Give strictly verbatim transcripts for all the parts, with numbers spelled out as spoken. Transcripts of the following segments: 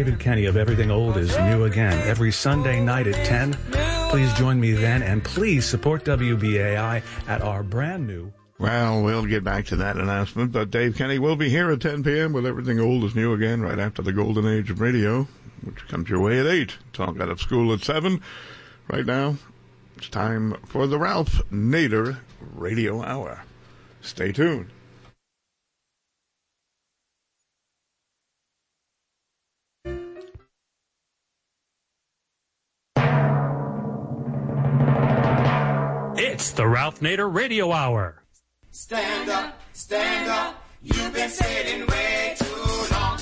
David Kenny of Everything Old is New Again every Sunday night at ten. Please join me then, and please support W B A I at our brand new... Well, we'll get back to that announcement, but Dave Kenny will be here at ten p.m. with Everything Old is New Again right after the Golden Age of Radio, which comes your way at eight. Talk out of school at seven. Right now, it's time for the Ralph Nader Radio Hour. Stay tuned. It's the Ralph Nader Radio Hour. Stand up, stand up, you've been sitting way too long.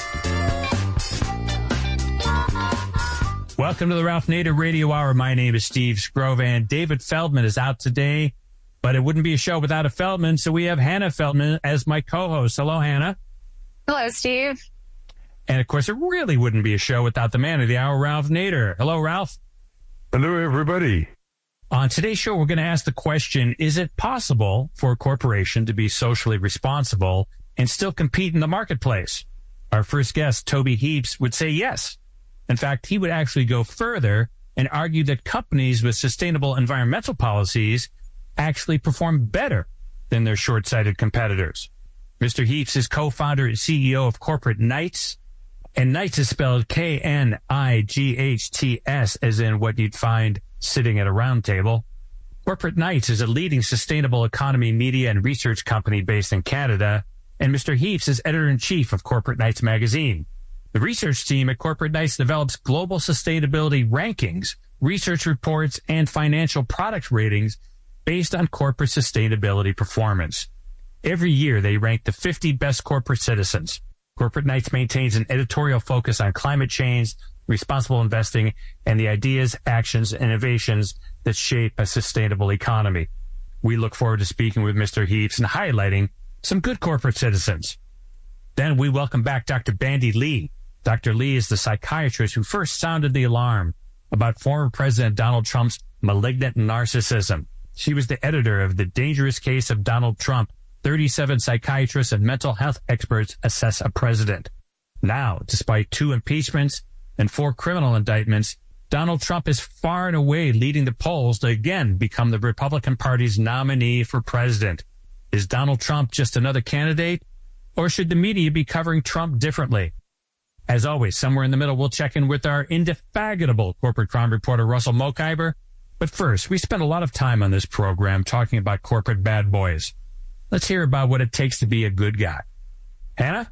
Welcome to the Ralph Nader Radio Hour. My name is Steve Scrovan. David Feldman is out today, but it wouldn't be a show without a Feldman, so we have Hannah Feldman as my co-host. Hello, Hannah. Hello, Steve. And, of course, it really wouldn't be a show without the man of the hour, Ralph Nader. Hello, Ralph. Hello, everybody. On today's show, we're going to ask the question, is it possible for a corporation to be socially responsible and still compete in the marketplace? Our first guest, Toby Heaps, would say yes. In fact, he would actually go further and argue that companies with sustainable environmental policies actually perform better than their short-sighted competitors. Mister Heaps is co-founder and C E O of Corporate Knights, and Knights is spelled K N I G H T S, as in what you'd find sitting at a round table. Corporate Knights is a leading sustainable economy media and research company based in Canada, and Mister Heaps is editor-in-chief of Corporate Knights magazine. The research team at Corporate Knights develops global sustainability rankings, research reports, and financial product ratings based on corporate sustainability performance. Every year, they rank the fifty best corporate citizens. Corporate Knights maintains an editorial focus on climate change, responsible investing, and the ideas, actions, and innovations that shape a sustainable economy. We look forward to speaking with Mister Heaps and highlighting some good corporate citizens. Then we welcome back Doctor Bandy Lee. Doctor Lee is the psychiatrist who first sounded the alarm about former President Donald Trump's malignant narcissism. She was the editor of The Dangerous Case of Donald Trump. thirty-seven psychiatrists and mental health experts assess a president. Now, despite two impeachments and four criminal indictments, Donald Trump is far and away leading the polls to again become the Republican Party's nominee for president. Is Donald Trump just another candidate, or should the media be covering Trump differently? As always, somewhere in the middle, we'll check in with our indefatigable corporate crime reporter, Russell Mokhiber. But first, we spend a lot of time on this program talking about corporate bad boys. Let's hear about what it takes to be a good guy. Hannah?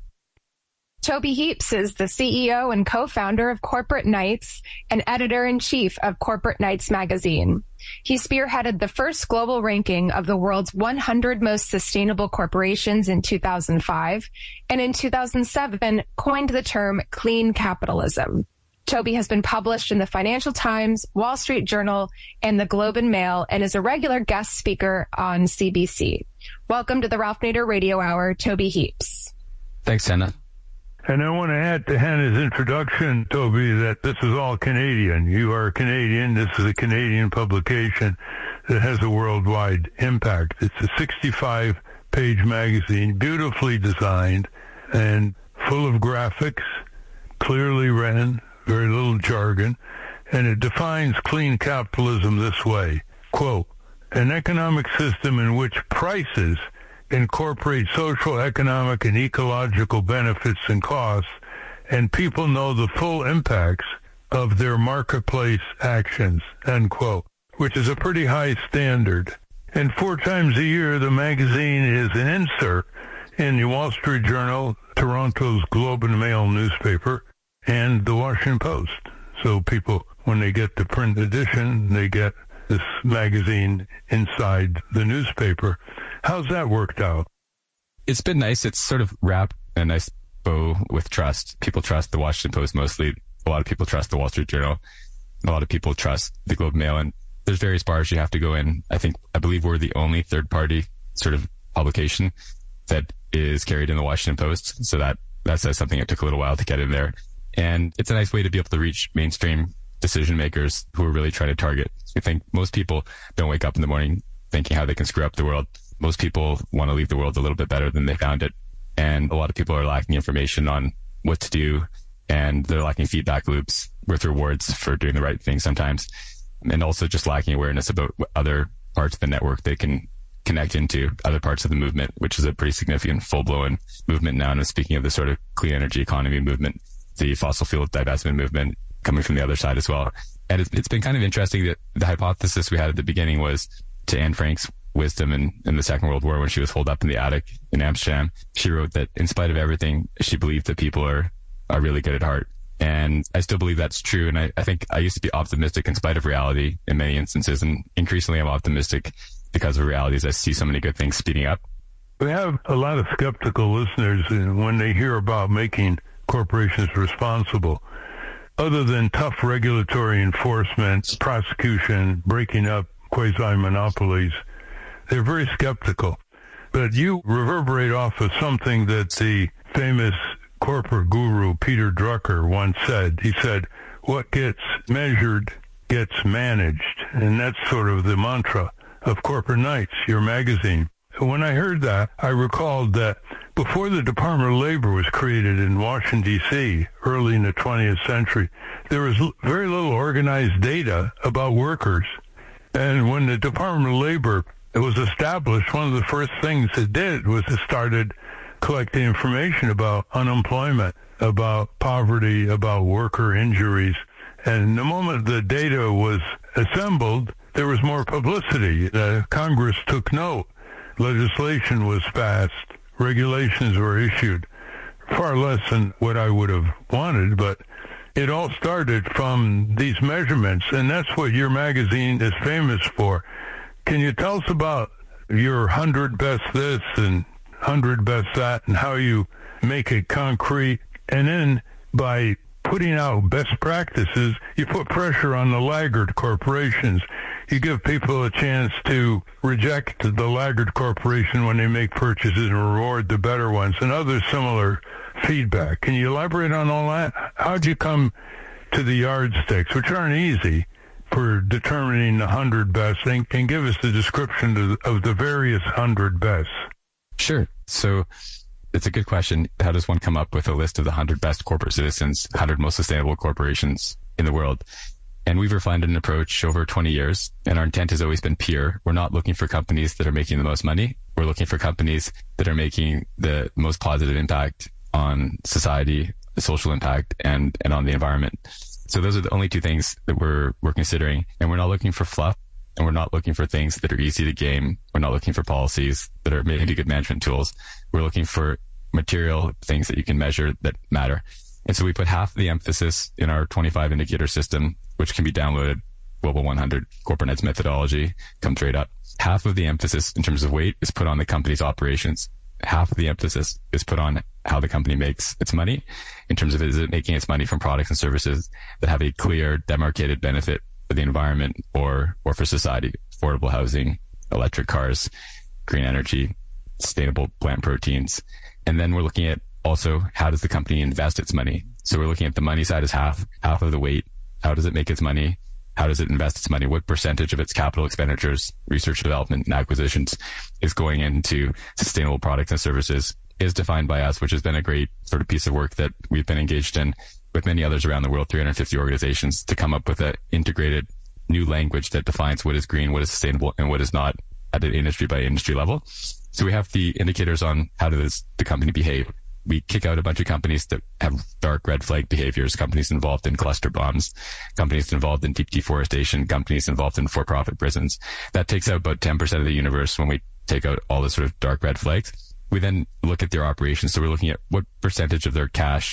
Toby Heaps is the C E O and co-founder of Corporate Knights and editor-in-chief of Corporate Knights magazine. He spearheaded the first global ranking of the world's one hundred most sustainable corporations in two thousand five, and in two thousand seven coined the term clean capitalism. Toby has been published in the Financial Times, Wall Street Journal, and the Globe and Mail, and is a regular guest speaker on C B C. Welcome to the Ralph Nader Radio Hour, Toby Heaps. Thanks, Hannah. And I want to add to Hannah's introduction, Toby, that this is all Canadian. You are Canadian. This is a Canadian publication that has a worldwide impact. It's a sixty-five page magazine, beautifully designed and full of graphics, clearly written, very little jargon, and it defines clean capitalism this way, quote, an economic system in which prices incorporate social, economic, and ecological benefits and costs, and people know the full impacts of their marketplace actions, end quote, which is a pretty high standard. And four times a year, the magazine is an insert in the Wall Street Journal, Toronto's Globe and Mail newspaper, and the Washington Post. So people, when they get the print edition, they get this magazine inside the newspaper. How's that worked out? It's been nice. It's sort of wrapped in a nice bow with trust. People trust the Washington Post mostly. A lot of people trust the Wall Street Journal. A lot of people trust the Globe and Mail. And there's various bars you have to go in. I think, I believe we're the only third-party sort of publication that is carried in the Washington Post. So that, that says something. It took a little while to get in there. And it's a nice way to be able to reach mainstream decision makers who are really trying to target. I think most people don't wake up in the morning thinking how they can screw up the world. Most people want to leave the world a little bit better than they found it. And a lot of people are lacking information on what to do and they're lacking feedback loops with rewards for doing the right thing sometimes, and also just lacking awareness about other parts of the network they can connect into, other parts of the movement, which is a pretty significant full-blown movement now. And I'm speaking of the sort of clean energy economy movement, the fossil fuel divestment movement coming from the other side as well. And it's, it's been kind of interesting that the hypothesis we had at the beginning was, to Anne Frank's wisdom in, in the Second World War when she was holed up in the attic in Amsterdam, she wrote that in spite of everything, she believed that people are, are really good at heart. And I still believe that's true. And I, I think I used to be optimistic in spite of reality in many instances. And increasingly I'm optimistic because of reality as I see so many good things speeding up. We have a lot of skeptical listeners when they hear about making corporations responsible. Other than tough regulatory enforcement, prosecution, breaking up quasi-monopolies, they're very skeptical. But you reverberate off of something that the famous corporate guru Peter Drucker once said. He said, what gets measured gets managed. And that's sort of the mantra of Corporate Knights, your magazine. When I heard that, I recalled that before the Department of Labor was created in Washington, D C, early in the twentieth century, there was very little organized data about workers. And when the Department of Labor was established, one of the first things it did was it started collecting information about unemployment, about poverty, about worker injuries. And the moment the data was assembled, there was more publicity. Uh, Congress took note. Legislation was passed. Regulations were issued. Far less than what I would have wanted, but it all started from these measurements, and that's what your magazine is famous for. Can you tell us about your one hundred best this and one hundred best that, and how you make it concrete? And then by putting out best practices, you put pressure on the laggard corporations. You give people a chance to reject the laggard corporation when they make purchases and reward the better ones, and other similar feedback. Can you elaborate on all that? How'd you come to the yardsticks, which aren't easy, for determining the one hundred best? And, and give us the description of, of the various one hundred best. Sure. So it's a good question. How does one come up with a list of the one hundred best corporate citizens, one hundred most sustainable corporations in the world? And we've refined an approach over twenty years, and our intent has always been pure. We're not looking for companies that are making the most money. We're looking for companies that are making the most positive impact on society, the social impact, and, and on the environment. So those are the only two things that we're, we're considering. And we're not looking for fluff, and we're not looking for things that are easy to game. We're not looking for policies that are maybe good management tools. We're looking for material things that you can measure that matter. And so we put half the emphasis in our twenty-five indicator system, which can be downloaded, Global one hundred, Corporate Knights methodology, comes right up. Half of the emphasis in terms of weight is put on the company's operations. Half of the emphasis is put on how the company makes its money, in terms of is it making its money from products and services that have a clear, demarcated benefit for the environment or, or for society. Affordable housing, electric cars, green energy, sustainable plant proteins. And then we're looking at also, how does the company invest its money? So we're looking at the money side as half, half of the weight. How does it make its money? How does it invest its money? What percentage of its capital expenditures, research, development, and acquisitions is going into sustainable products and services is defined by us, which has been a great sort of piece of work that we've been engaged in with many others around the world, three hundred fifty organizations, to come up with an integrated new language that defines what is green, what is sustainable, and what is not at an industry by industry level. So we have the indicators on how does the company behave. We kick out a bunch of companies that have dark red flag behaviors, companies involved in cluster bombs, companies involved in deep deforestation, companies involved in for-profit prisons. That takes out about ten percent of the universe when we take out all the sort of dark red flags. We then look at their operations. So we're looking at what percentage of their cash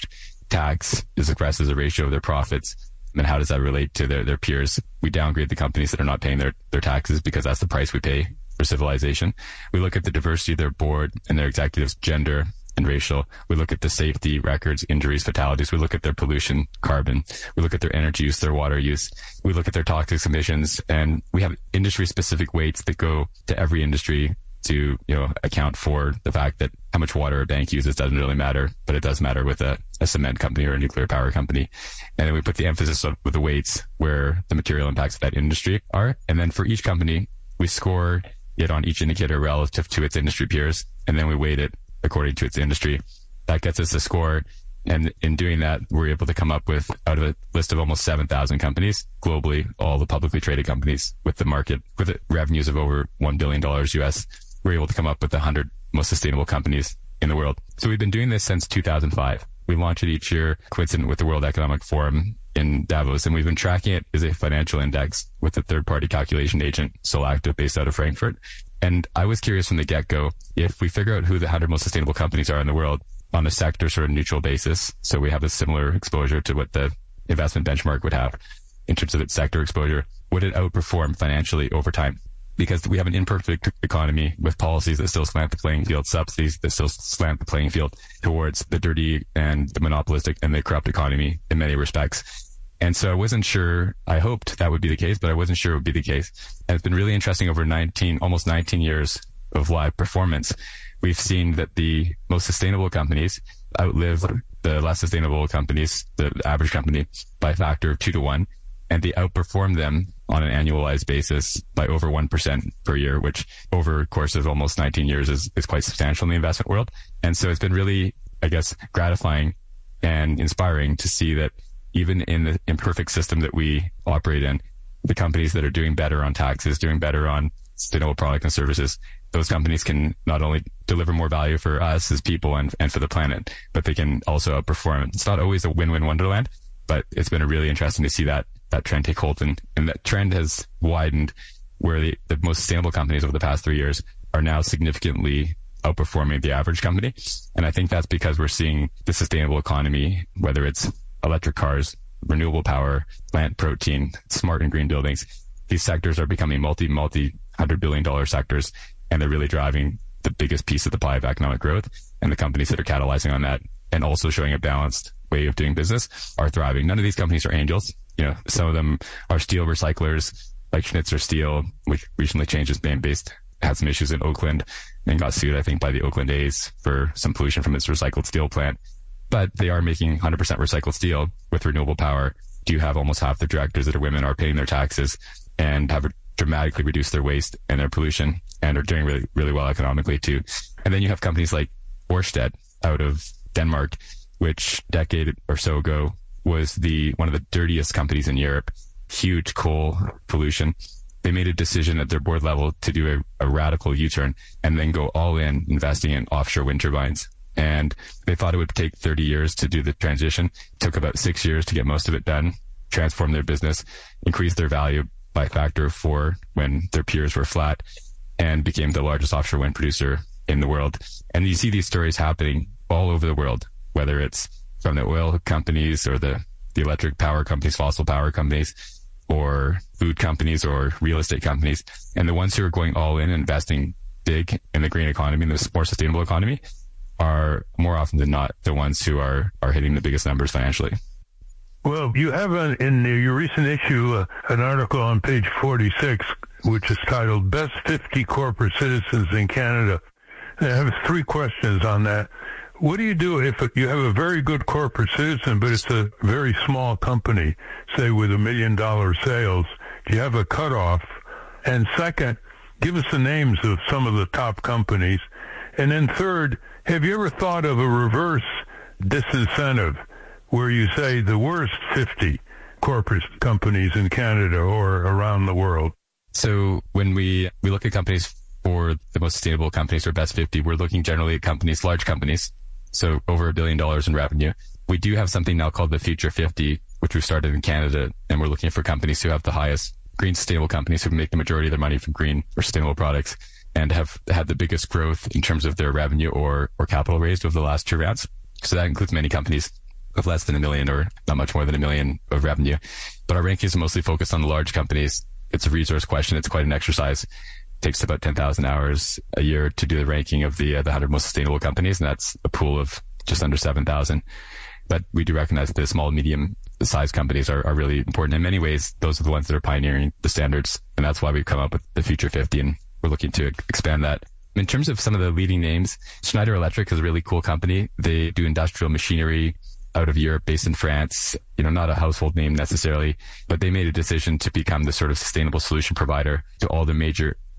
tax is expressed as a ratio of their profits, and how does that relate to their, their peers. We downgrade the companies that are not paying their, their taxes because that's the price we pay for civilization. We look at the diversity of their board and their executives, gender and racial. We look at the safety records, injuries, fatalities. We look at their pollution, carbon. We look at their energy use, their water use. We look at their toxic emissions, and we have industry specific weights that go to every industry to, you know, account for the fact that how much water a bank uses doesn't really matter, but it does matter with a, a cement company or a nuclear power company. And then we put the emphasis on, with the weights where the material impacts of that industry are. And then for each company, we score it on each indicator relative to its industry peers, and then we weight it according to its industry. That gets us a score And in doing that, we're able to come up with, out of a list of almost seven thousand companies globally, all the publicly traded companies with the market, with revenues of over one billion dollars U S, we're able to come up with the one hundred most sustainable companies in the world. So we've been doing this since two thousand five. We launch it each year, coincident with the World Economic Forum in Davos, and we've been tracking it as a financial index with a third-party calculation agent, Solactive, based out of Frankfurt. And I was curious from the get-go, if we figure out who the one hundred most sustainable companies are in the world on a sector sort of neutral basis, so we have a similar exposure to what the investment benchmark would have in terms of its sector exposure, would it outperform financially over time? Because we have an imperfect economy with policies that still slant the playing field, subsidies that still slant the playing field towards the dirty and the monopolistic and the corrupt economy in many respects. And so I wasn't sure, I hoped that would be the case, but I wasn't sure it would be the case. And it's been really interesting over nineteen, almost nineteen years of live performance. We've seen that the most sustainable companies outlive the less sustainable companies, the average company, by a factor of two to one. And they outperform them on an annualized basis by over one percent per year, which over a course of almost nineteen years is, is quite substantial in the investment world. And so it's been really, I guess, gratifying and inspiring to see that even in the imperfect system that we operate in, the companies that are doing better on taxes, doing better on sustainable product and services, those companies can not only deliver more value for us as people and, and for the planet, but they can also outperform. It's not always a win-win wonderland, but it's been really interesting to see that that trend take hold, and, and that trend has widened where the, the most sustainable companies over the past three years are now significantly outperforming the average company. And I think that's because we're seeing the sustainable economy, whether it's electric cars, renewable power, plant protein, smart and green buildings. These sectors are becoming multi, multi hundred billion dollar sectors, and they're really driving the biggest piece of the pie of economic growth. And the companies that are catalyzing on that and also showing a balanced way of doing business are thriving. None of these companies are angels. You know, some of them are steel recyclers, like Schnitzer Steel, which recently changed its name based, had some issues in Oakland and got sued, I think, by the Oakland A's for some pollution from its recycled steel plant. But they are making one hundred percent recycled steel with renewable power. Do you have almost half the directors that are women, are paying their taxes and have dramatically reduced their waste and their pollution and are doing really, really well economically too. And then you have companies like Ørsted out of Denmark, which a decade or so ago was the one of the dirtiest companies in Europe, huge coal pollution. They made a decision at their board level to do a, a radical U-turn and then go all in investing in offshore wind turbines. And they thought it would take thirty years to do the transition. It took about six years to get most of it done, transform their business, increase their value by a factor of four when their peers were flat, and became the largest offshore wind producer in the world. And you see these stories happening all over the world, whether it's from the oil companies or the, the electric power companies, fossil power companies, or food companies or real estate companies. And the ones who are going all in, investing big in the green economy, in the more sustainable economy, are more often than not the ones who are, are hitting the biggest numbers financially. Well, you have an, in your recent issue uh, an article on page forty-six, which is titled Best fifty Corporate Citizens in Canada. And I have three questions on that. What do you do if you have a very good corporate citizen, but it's a very small company, say with a million dollar sales? Do you have a cutoff? And second, give us the names of some of the top companies. And then third, have you ever thought of a reverse disincentive where you say the worst fifty corporate companies in Canada or around the world? So when we, we look at companies for the most sustainable companies or best fifty, we're looking generally at companies, large companies, so over a billion dollars in revenue. We do have something now called the Future fifty, which we started in Canada, and we're looking for companies who have the highest green sustainable companies who make the majority of their money from green or sustainable products and have had the biggest growth in terms of their revenue or, or capital raised over the last two rounds. So that includes many companies of less than a million or not much more than a million of revenue. But our rankings are mostly focused on the large companies. It's a resource question. It's quite an exercise. It takes about ten thousand hours a year to do the ranking of the, uh, the one hundred most sustainable companies, and that's a pool of just under seven thousand. But we do recognize that the small, medium sized companies are, are really important. In many ways, those are the ones that are pioneering the standards. And that's why we've come up with the Future fifty, and we're looking to expand that. In terms of some of the leading names, Schneider Electric is a really cool company. They do industrial machinery out of Europe, based in France. You know, not a household name necessarily, but they made a decision to become the sort of sustainable solution provider to all the major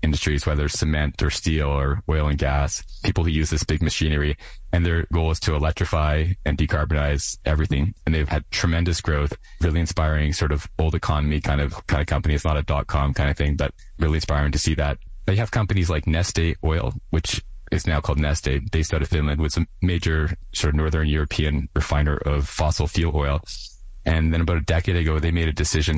industries, whether it's cement or steel or oil and gas, people who use this big machinery, and their goal is to electrify and decarbonize everything. And they've had tremendous growth, really inspiring sort of old economy kind of, kind of company. It's not a dot-com kind of thing, but really inspiring to see that. They have companies like Neste Oil, which is now called Neste, based out of Finland, was a major sort of Northern European refiner of fossil fuel oil. And then about a decade ago, they made a decision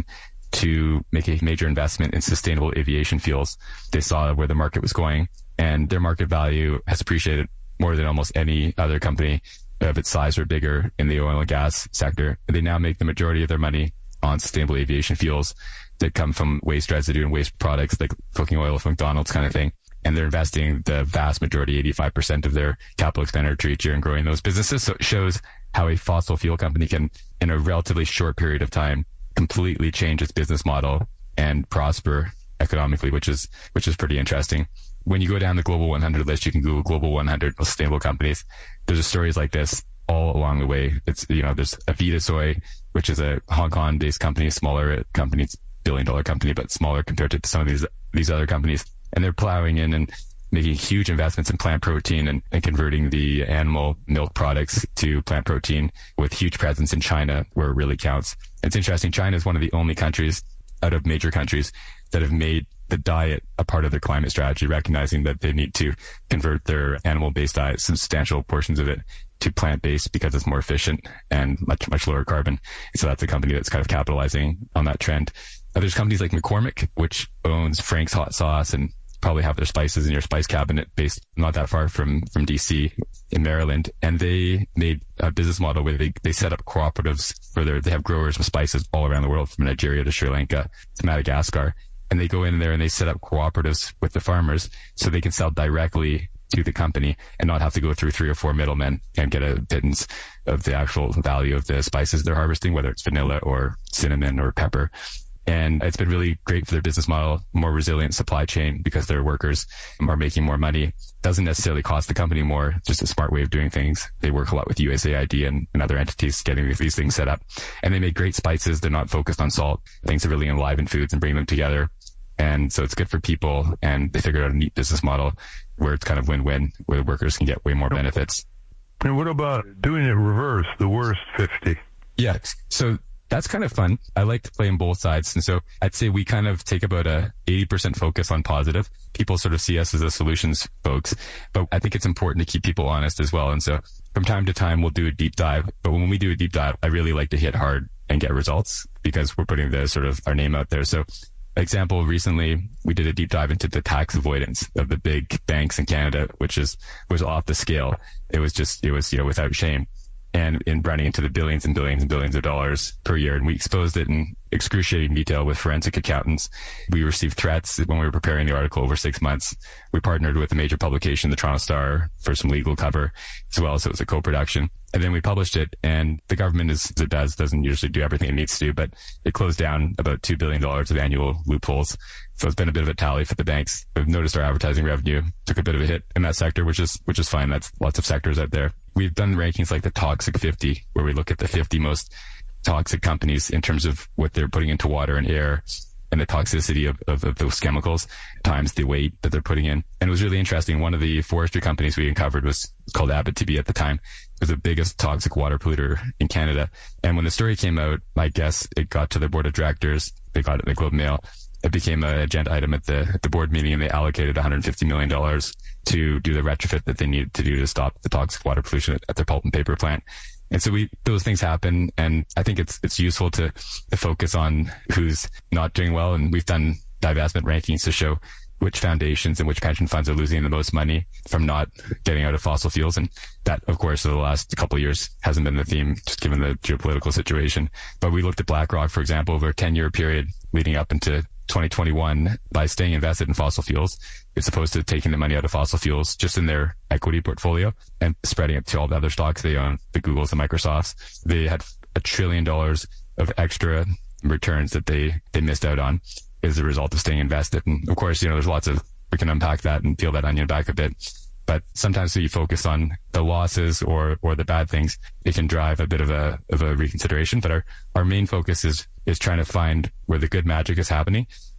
to make a major investment in sustainable aviation fuels. They saw where the market was going, and their market value has appreciated more than almost any other company of its size or bigger in the oil and gas sector. They now make the majority of their money on sustainable aviation fuels that come from waste residue and waste products like cooking oil from McDonald's kind of thing. And they're investing the vast majority, eighty-five percent of their capital expenditure each year in growing those businesses. So it shows how a fossil fuel company can, in a relatively short period of time, completely change its business model and prosper economically, which is, which is pretty interesting. When you go down the Global one hundred list, you can Google Global one hundred sustainable companies. There's stories like this all along the way. It's, you know, there's Avita Soy, which is a Hong Kong based company, smaller company, it's a billion dollar company, but smaller compared to some of these, these other companies. And they're plowing in and making huge investments in plant protein and, and converting the animal milk products to plant protein, with huge presence in China where it really counts. It's interesting. China is one of the only countries out of major countries that have made the diet a part of their climate strategy, recognizing that they need to convert their animal-based diet, substantial portions of it, to plant-based because it's more efficient and much, much lower carbon. So that's a company that's kind of capitalizing on that trend. Now, there's companies like McCormick, which owns Frank's Hot Sauce and probably have their spices in your spice cabinet based not that far from, from D C in Maryland. And they made a business model where they, they set up cooperatives where they have growers of spices all around the world, from Nigeria to Sri Lanka to Madagascar. And they go in there and they set up cooperatives with the farmers so they can sell directly to the company and not have to go through three or four middlemen and get a pittance of the actual value of the spices they're harvesting, whether it's vanilla or cinnamon or pepper. And it's been really great for their business model, more resilient supply chain because their workers are making more money. Doesn't necessarily cost the company more, just a smart way of doing things. They work a lot with U S A I D and, and other entities getting these things set up. And they make great spices. They're not focused on salt. Things that really enliven foods and bring them together. And so it's good for people, and they figured out a neat business model where it's kind of win-win, where the workers can get way more benefits. And what about doing it reverse, the worst fifty? Yeah. So that's kind of fun. I like to play on both sides. And so I'd say we kind of take about a eighty percent focus on positive. People sort of see us as a solutions folks, but I think it's important to keep people honest as well. And so from time to time, we'll do a deep dive. But when we do a deep dive, I really like to hit hard and get results because we're putting the sort of our name out there. So example, recently we did a deep dive into the tax avoidance of the big banks in Canada, which is, was off the scale. It was just, it was, you know, without shame. And in running into the billions and billions and billions of dollars per year. And we exposed it in excruciating detail with forensic accountants. We received threats when we were preparing the article over six months. We partnered with a major publication, the Toronto Star, for some legal cover as well. So it was a co-production. And then we published it, and the government, is, as it does, doesn't usually do everything it needs to, but it closed down about two billion dollars of annual loopholes. So it's been a bit of a tally for the banks. We've noticed our advertising revenue took a bit of a hit in that sector, which is, which is fine. That's lots of sectors out there. We've done rankings like the Toxic fifty, where we look at the fifty most toxic companies in terms of what they're putting into water and air and the toxicity of, of, of those chemicals times the weight that they're putting in. And it was really interesting. One of the forestry companies we uncovered was called Abitibi at the time. It was the biggest toxic water polluter in Canada. And when the story came out, I guess it got to the board of directors. They got it in the Globe Mail. It became an agenda item at the, at the board meeting, and they allocated one hundred fifty million dollars to do the retrofit that they needed to do to stop the toxic water pollution at, at their pulp and paper plant. And so we, those things happen. And I think it's, it's useful to, to focus on who's not doing well. And we've done divestment rankings to show which foundations and which pension funds are losing the most money from not getting out of fossil fuels. And that, of course, for the last couple of years hasn't been the theme, just given the geopolitical situation. But we looked at BlackRock, for example, over a ten year period leading up into twenty twenty-one. By staying invested in fossil fuels, as opposed to taking the money out of fossil fuels just in their equity portfolio and spreading it to all the other stocks they own, the Googles, the Microsofts. They had a trillion dollars of extra returns that they, they missed out on as a result of staying invested. And of course, you know, there's lots of, we can unpack that and peel that onion back a bit. But sometimes when you focus on the losses or, or the bad things, it can drive a bit of a, of a reconsideration. But our, our main focus is, is trying to find where the good magic is happening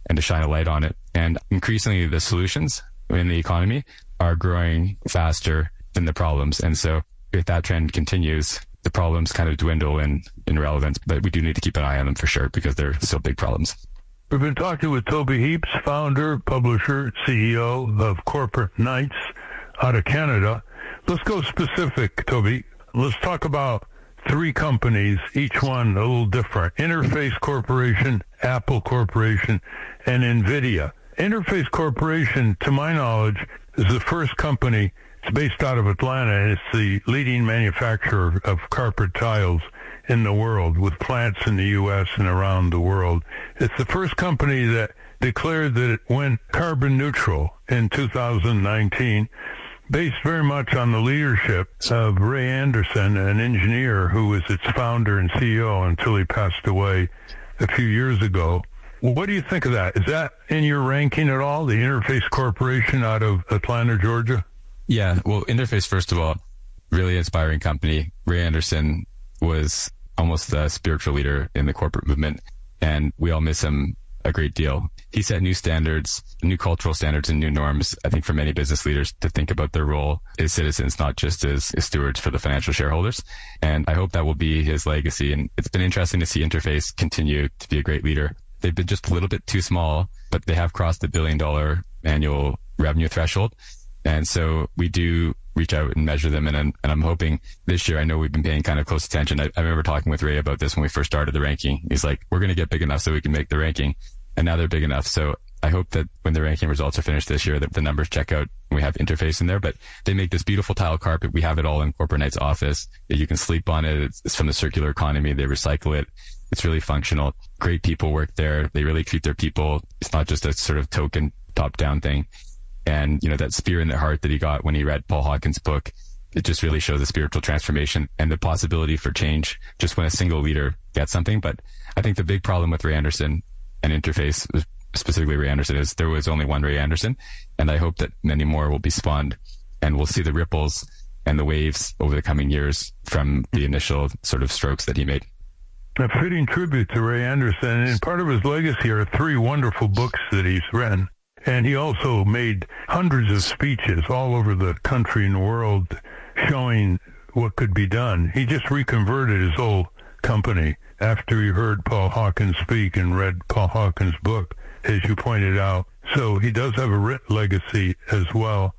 and to shine a light on it. And increasingly the solutions in the economy are growing faster than the problems. And so if that trend continues, the problems kind of dwindle in, in relevance, but we do need to keep an eye on them for sure because they're still big problems. We've been talking with Toby Heaps, founder, publisher, C E O of Corporate Knights out of Canada. Let's go specific, Toby. Let's talk about three companies, each one a little different. Interface Corporation, Apple Corporation, and NVIDIA. Interface Corporation, to my knowledge, is the first company. It's based out of Atlanta, and it's the leading manufacturer of carpet tiles in the world, with plants in the U S and around the world. It's the first company that declared that it went carbon neutral in two thousand nineteen, based very much on the leadership of Ray Anderson, an engineer who was its founder and C E O until he passed away a few years ago. What do you think of that? Is that in your ranking at all, the Interface Corporation out of Atlanta, Georgia? Yeah, well, Interface, first of all, really inspiring company. Ray Anderson was almost the spiritual leader in the corporate movement, and we all miss him a great deal. He set new standards, new cultural standards and new norms, I think, for many business leaders to think about their role as citizens, not just as, as stewards for the financial shareholders. And I hope that will be his legacy. And it's been interesting to see Interface continue to be a great leader. They've been just a little bit too small, but they have crossed the billion dollar annual revenue threshold. And so we do reach out and measure them. And I'm, and I'm hoping this year, I know we've been paying kind of close attention. I, I remember talking with Ray about this when we first started the ranking. He's like, we're going to get big enough so we can make the ranking. And now they're big enough. So I hope that when the ranking results are finished this year, that the numbers check out and we have Interface in there. But they make this beautiful tile carpet. We have it all in Corporate Knights' office. You can sleep on it. It's, it's from the circular economy. They recycle it. It's really functional. Great people work there. They really treat their people. It's not just a sort of token top-down thing. And, you know, that spear in the heart that he got when he read Paul Hawkins' book, it just really shows the spiritual transformation and the possibility for change just when a single leader gets something. But I think the big problem with Ray Anderson and Interface, specifically Ray Anderson, is there was only one Ray Anderson. And I hope that many more will be spawned and we'll see the ripples and the waves over the coming years from the initial sort of strokes that he made. A fitting tribute to Ray Anderson. And part of his legacy are three wonderful books that he's written. And he also made hundreds of speeches all over the country and the world showing what could be done. He just reconverted his whole company after he heard Paul Hawkins speak and read Paul Hawkins' book, as you pointed out. So he does have a writ legacy as well.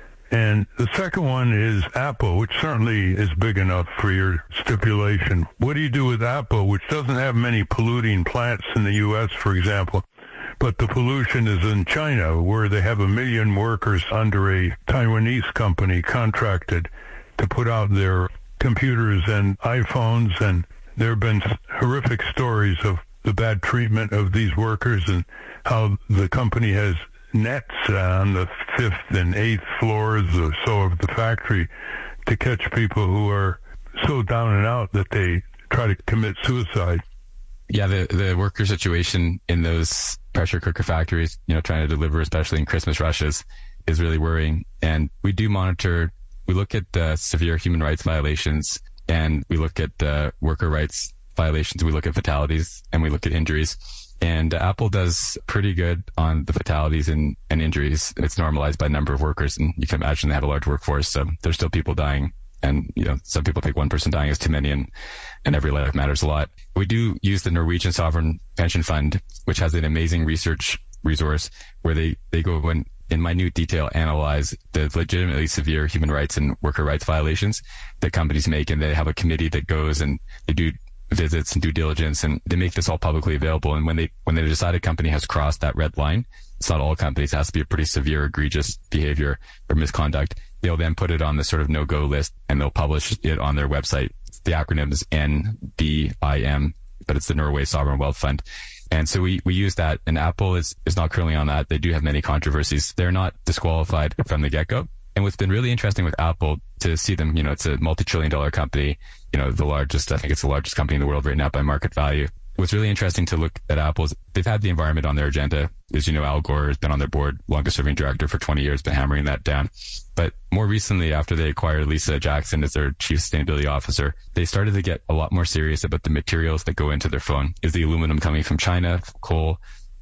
And the second one is Apple, which certainly is big enough for your stipulation. What do you do with Apple, which doesn't have many polluting plants in the U S, for example? But the pollution is in China, where they have a million workers under a Taiwanese company contracted to put out their computers and iPhones. And there have been horrific stories of the bad treatment of these workers and how the company has nets on the fifth and eighth floors or so of the factory to catch people who are so down and out that they try to commit suicide. Yeah, the, the worker situation in those pressure cooker factories, you know, trying to deliver, especially in Christmas rushes, is really worrying. And we do monitor, we look at uh, severe human rights violations, and we look at uh, worker rights violations, we look at fatalities, and we look at injuries. And uh, Apple does pretty good on the fatalities and, and injuries. It's normalized by number of workers, and you can imagine they have a large workforce, so there's still people dying. And, you know, some people think one person dying is too many, and, and every life matters a lot. We do use the Norwegian Sovereign Pension Fund, which has an amazing research resource where they, they go in, in minute detail analyze the legitimately severe human rights and worker rights violations that companies make. And they have a committee that goes and they do visits and due diligence, and they make this all publicly available. And when they, when they decide a company has crossed that red line, it's not all companies, it has to be a pretty severe, egregious behavior or misconduct. They'll then put it on the sort of no-go list, and they'll publish it on their website. The acronym is N B I M, but it's the Norway Sovereign Wealth Fund. And so we, we use that, and Apple is, is not currently on that. They do have many controversies. They're not disqualified from the get-go. And what's been really interesting with Apple to see them, you know, it's a multi-trillion dollar company, you know, the largest, I think it's the largest company in the world right now by market value. What's really interesting to look at Apple is they've had the environment on their agenda. As you know, Al Gore has been on their board, longest serving director for twenty years, been hammering that down. But more recently, after they acquired Lisa Jackson as their chief sustainability officer, they started to get a lot more serious about the materials that go into their phone. Is the aluminum coming from China, coal,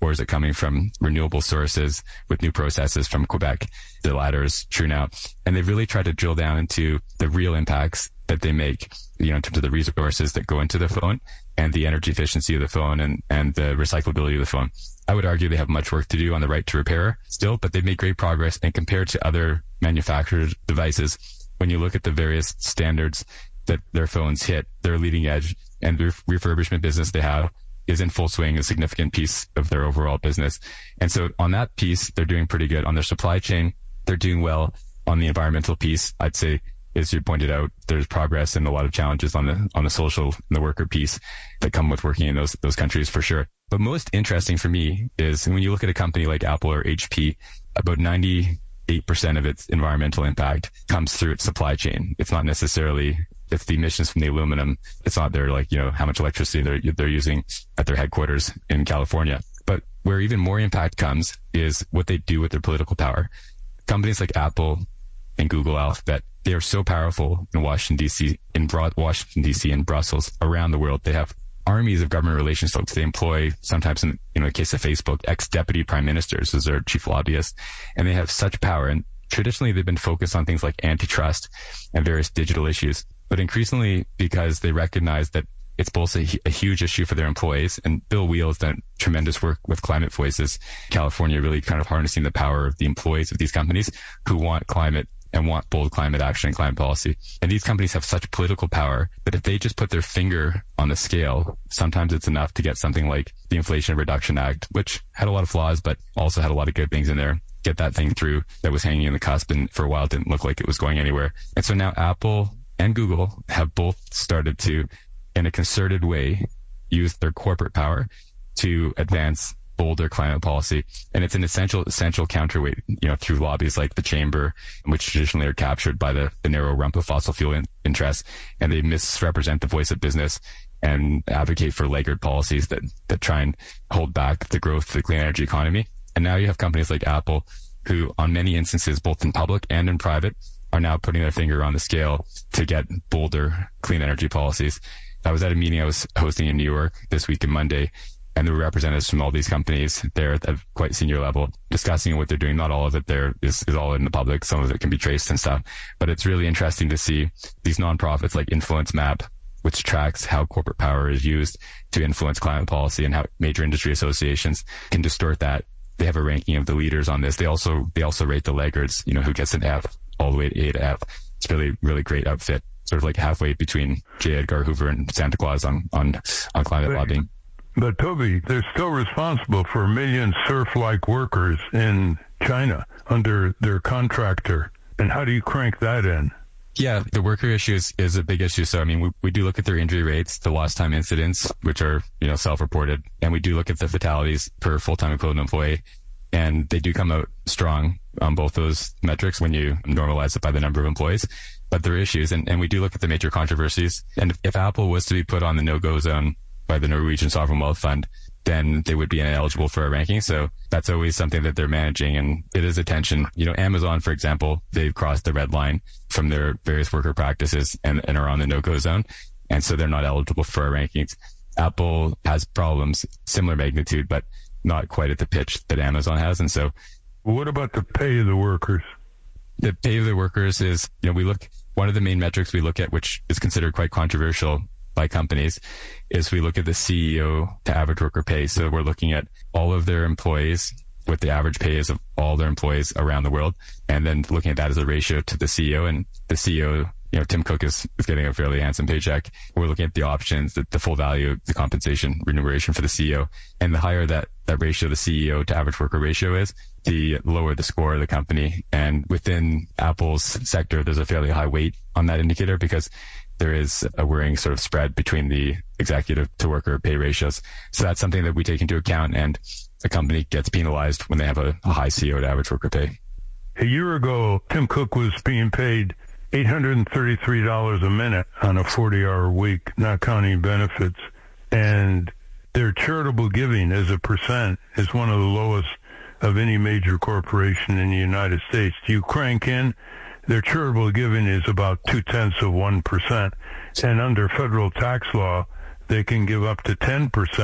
or is it coming from renewable sources with new processes from Quebec? The latter is true now. And they've really tried to drill down into the real impacts that they make, you know, in terms of the resources that go into the phone and the energy efficiency of the phone and, and the recyclability of the phone. I would argue they have much work to do on the right to repair still, but they've made great progress. And compared to other manufactured devices, when you look at the various standards that their phones hit, they're leading edge, and the refurbishment business they have is in full swing, a significant piece of their overall business. And so on that piece, they're doing pretty good. On their supply chain, they're doing well. On the environmental piece, I'd say, as you pointed out, there's progress and a lot of challenges on the on the social and the worker piece that come with working in those those countries for sure. But most interesting for me is when you look at a company like Apple or H P, about ninety-eight percent of its environmental impact comes through its supply chain. It's not necessarily, it's the emissions from the aluminum. It's not their, like, you know, how much electricity they're, they're using at their headquarters in California. But where even more impact comes is what they do with their political power. Companies like Apple and Google, Alphabet, they are so powerful in Washington, D C, in Bro- Washington, D C, and Brussels, around the world. They have armies of government relations folks. They employ, sometimes in, you know, the case of Facebook, ex-deputy prime ministers as their chief lobbyists, and they have such power. And traditionally, they've been focused on things like antitrust and various digital issues. But increasingly, because they recognize that it's both a, a huge issue for their employees, and Bill Wheel's done tremendous work with Climate Voices, California, really kind of harnessing the power of the employees of these companies who want climate and want bold climate action and climate policy. And these companies have such political power that if they just put their finger on the scale, sometimes it's enough to get something like the Inflation Reduction Act, which had a lot of flaws, but also had a lot of good things in there, get that thing through that was hanging in the cusp and for a while didn't look like it was going anywhere. And so now Apple and Google have both started to, in a concerted way, use their corporate power to advance bolder climate policy. And it's an essential, essential counterweight, you know, through lobbies like the Chamber, which traditionally are captured by the, the narrow rump of fossil fuel in, interests. And they misrepresent the voice of business and advocate for laggard policies that, that try and hold back the growth of the clean energy economy. And now you have companies like Apple, who on many instances, both in public and in private, are now putting their finger on the scale to get bolder clean energy policies. I was at a meeting I was hosting in New York this week on Monday, and there were representatives from all these companies there at a quite senior level discussing what they're doing. Not all of it there is, is all in the public. Some of it can be traced and stuff. But it's really interesting to see these nonprofits like Influence Map, which tracks how corporate power is used to influence climate policy and how major industry associations can distort that. They have a ranking of the leaders on this. They also, they also rate the laggards, you know, who gets an F all the way to A to F. It's really, really great outfit. Sort of like halfway between J. Edgar Hoover and Santa Claus on, on, on climate but, lobbying. But Toby, they're still responsible for a million serf-like workers in China under their contractor. And how do you crank that in? Yeah, the worker issue is, is a big issue. So, I mean, we, we do look at their injury rates, the lost time incidents, which are, you know, self-reported. And we do look at the fatalities per full-time equivalent employee. And they do come out strong on both those metrics when you normalize it by the number of employees. But there are issues, and, and we do look at the major controversies. And if, if Apple was to be put on the no-go zone by the Norwegian Sovereign Wealth Fund, then they would be ineligible for a ranking. So that's always something that they're managing, and it is a tension. You know, Amazon, for example, they've crossed the red line from their various worker practices and, and are on the no-go zone. And so they're not eligible for our rankings. Apple has problems, similar magnitude, but not quite at the pitch that Amazon has. And so what about the pay of the workers? The pay of the workers is, you know, we look, one of the main metrics we look at, which is considered quite controversial by companies, is we look at the C E O to average worker pay. So we're looking at all of their employees, what the average pay is of all their employees around the world, and then looking at that as a ratio to the C E O. And the C E O, you know, Tim Cook is, is getting a fairly handsome paycheck. We're looking at the options, the, the full value, the compensation, remuneration for the C E O. And the higher that, that ratio, the C E O to average worker ratio is, the lower the score of the company. And within Apple's sector, there's a fairly high weight on that indicator because there is a worrying sort of spread between the executive to worker pay ratios. So that's something that we take into account, and the company gets penalized when they have a, a high C E O to average worker pay. A year ago, Tim Cook was being paid eight hundred thirty-three dollars a minute on a forty-hour week, not counting benefits. And their charitable giving as a percent is one of the lowest of any major corporation in the United States. You crank in, their charitable giving is about two-tenths of one percent. And under federal tax law, they can give up to ten percent.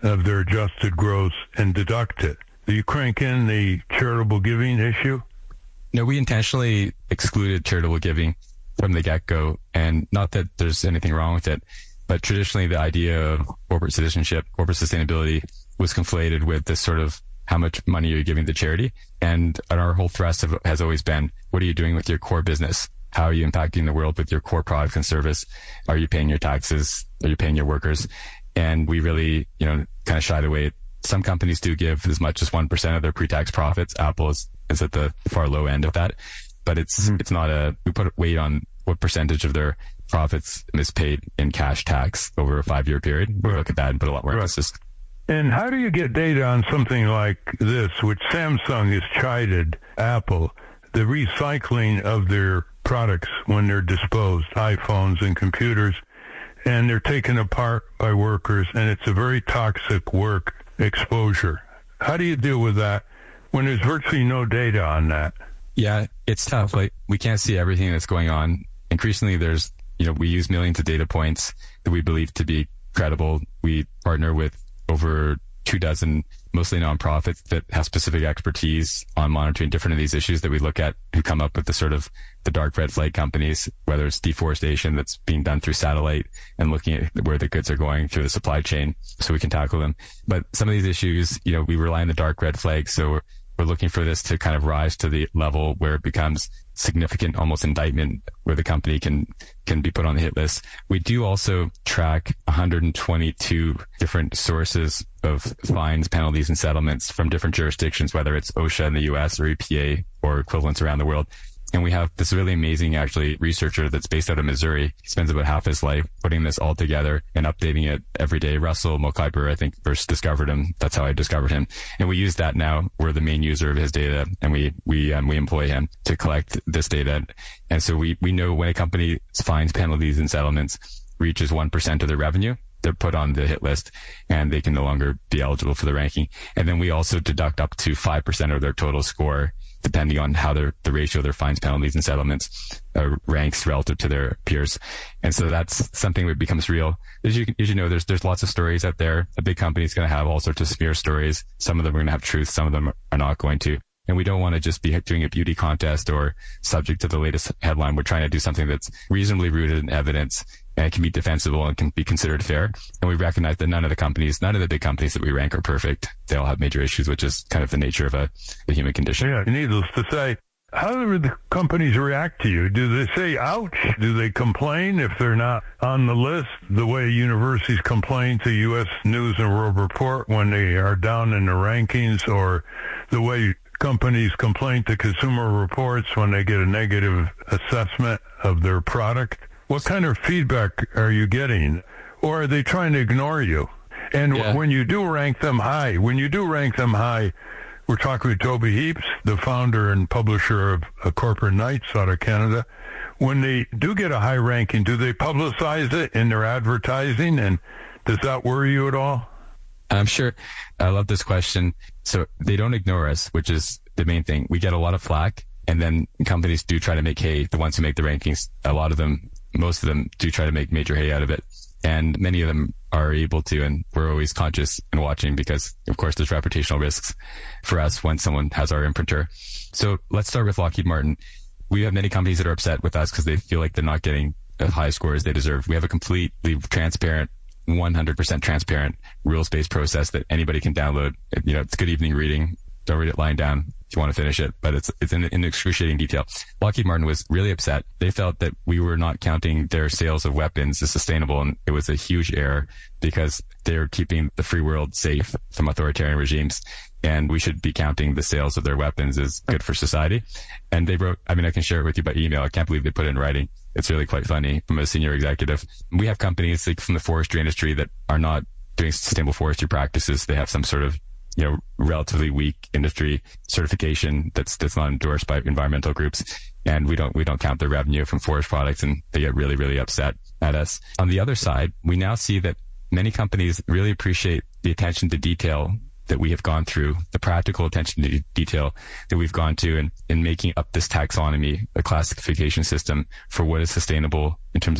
of their adjusted gross and deduct it. Do you crank in the charitable giving issue? No, we intentionally excluded charitable giving from the get-go, and not that there's anything wrong with it, but traditionally the idea of corporate citizenship, corporate sustainability was conflated with this sort of how much money are you giving to charity? And our whole thrust of, has always been, what are you doing with your core business? How are you impacting the world with your core product and service? Are you paying your taxes? Are you paying your workers? And we really, you know, kind of shied away. Some companies do give as much as one percent of their pre-tax profits. Apple is, is at the far low end of that. But it's, mm-hmm. it's not a, we put weight on what percentage of their profits is paid in cash tax over a five-year period. We look at that and put a lot more emphasis. And how do you get data on something like this, which Samsung has chided Apple, the recycling of their products when they're disposed, iPhones and computers, and they're taken apart by workers, and it's a very toxic work exposure. How do you deal with that when there's virtually no data on that? Yeah, it's tough. Like, we can't see everything that's going on. Increasingly, there's, you know, we use millions of data points that we believe to be credible. We partner with over two dozen, mostly nonprofits that have specific expertise on monitoring different of these issues that we look at, who come up with the sort of the dark red flag companies, whether it's deforestation that's being done through satellite and looking at where the goods are going through the supply chain so we can tackle them. But some of these issues, you know, we rely on the dark red flag. So we're, we're looking for this to kind of rise to the level where it becomes significant, almost indictment, where the company can can be put on the hit list. We do also track one hundred twenty-two different sources of fines, penalties, and settlements from different jurisdictions, whether it's OSHA in the U S or E P A or equivalents around the world. And we have this really amazing, actually, researcher that's based out of Missouri. He spends about half his life putting this all together and updating it every day. Russell Mulcahy, I think, first discovered him. That's how I discovered him. And we use that now. We're the main user of his data, and we we um, we employ him to collect this data. And so we we know when a company's fines, penalties, and settlements reaches one percent of their revenue, they're put on the hit list, and they can no longer be eligible for the ranking. And then we also deduct up to five percent of their total score, depending on how their, the ratio of their fines, penalties, and settlements uh, ranks relative to their peers. And so that's something that becomes real. As you, as you know, there's, there's lots of stories out there. A big company is going to have all sorts of smear stories. Some of them are going to have truth. Some of them are not going to. And we don't want to just be doing a beauty contest or subject to the latest headline. We're trying to do something that's reasonably rooted in evidence and can be defensible and can be considered fair. And we recognize that none of the companies, none of the big companies that we rank are perfect. They all have major issues, which is kind of the nature of a, the human condition. Yeah, needless to say, how do the companies react to you? Do they say, ouch? Do they complain if they're not on the list, the way universities complain to U S News and World Report when they are down in the rankings, or the way companies complain to Consumer Reports when they get a negative assessment of their product? What kind of feedback are you getting? Or are they trying to ignore you? And yeah. when you do rank them high, when you do rank them high, we're talking with Toby Heaps, the founder and publisher of uh, Corporate Knights out of Canada. When they do get a high ranking, do they publicize it in their advertising? And does that worry you at all? I'm sure. I love this question. So they don't ignore us, which is the main thing. We get a lot of flack, and then companies do try to make hay. The ones who make the rankings, a lot of them, most of them do try to make major hay out of it. And many of them are able to, and we're always conscious and watching because, of course, there's reputational risks for us when someone has our imprinter. So let's start with Lockheed Martin. We have many companies that are upset with us because they feel like they're not getting as high scores they deserve. We have a completely transparent, one hundred percent transparent, rules-based process that anybody can download. You know, it's good evening reading. Don't read it lying down if you want to finish it, but it's it's in, in excruciating detail. Lockheed Martin was really upset. They felt that we were not counting their sales of weapons as sustainable, and it was a huge error because they're keeping the free world safe from authoritarian regimes, and we should be counting the sales of their weapons as good for society. And they wrote, I mean, I can share it with you by email. I can't believe they put it in writing. It's really quite funny from a senior executive. We have companies like from the forestry industry that are not doing sustainable forestry practices. They have some sort of, you know, relatively weak industry certification that's that's not endorsed by environmental groups, and we don't we don't count their revenue from forest products, and they get really really upset at us. On the other side, we now see that many companies really appreciate the attention to detail that we have gone through, the practical attention to detail that we've gone to in, in making up this taxonomy, a classification system for what is sustainable in terms of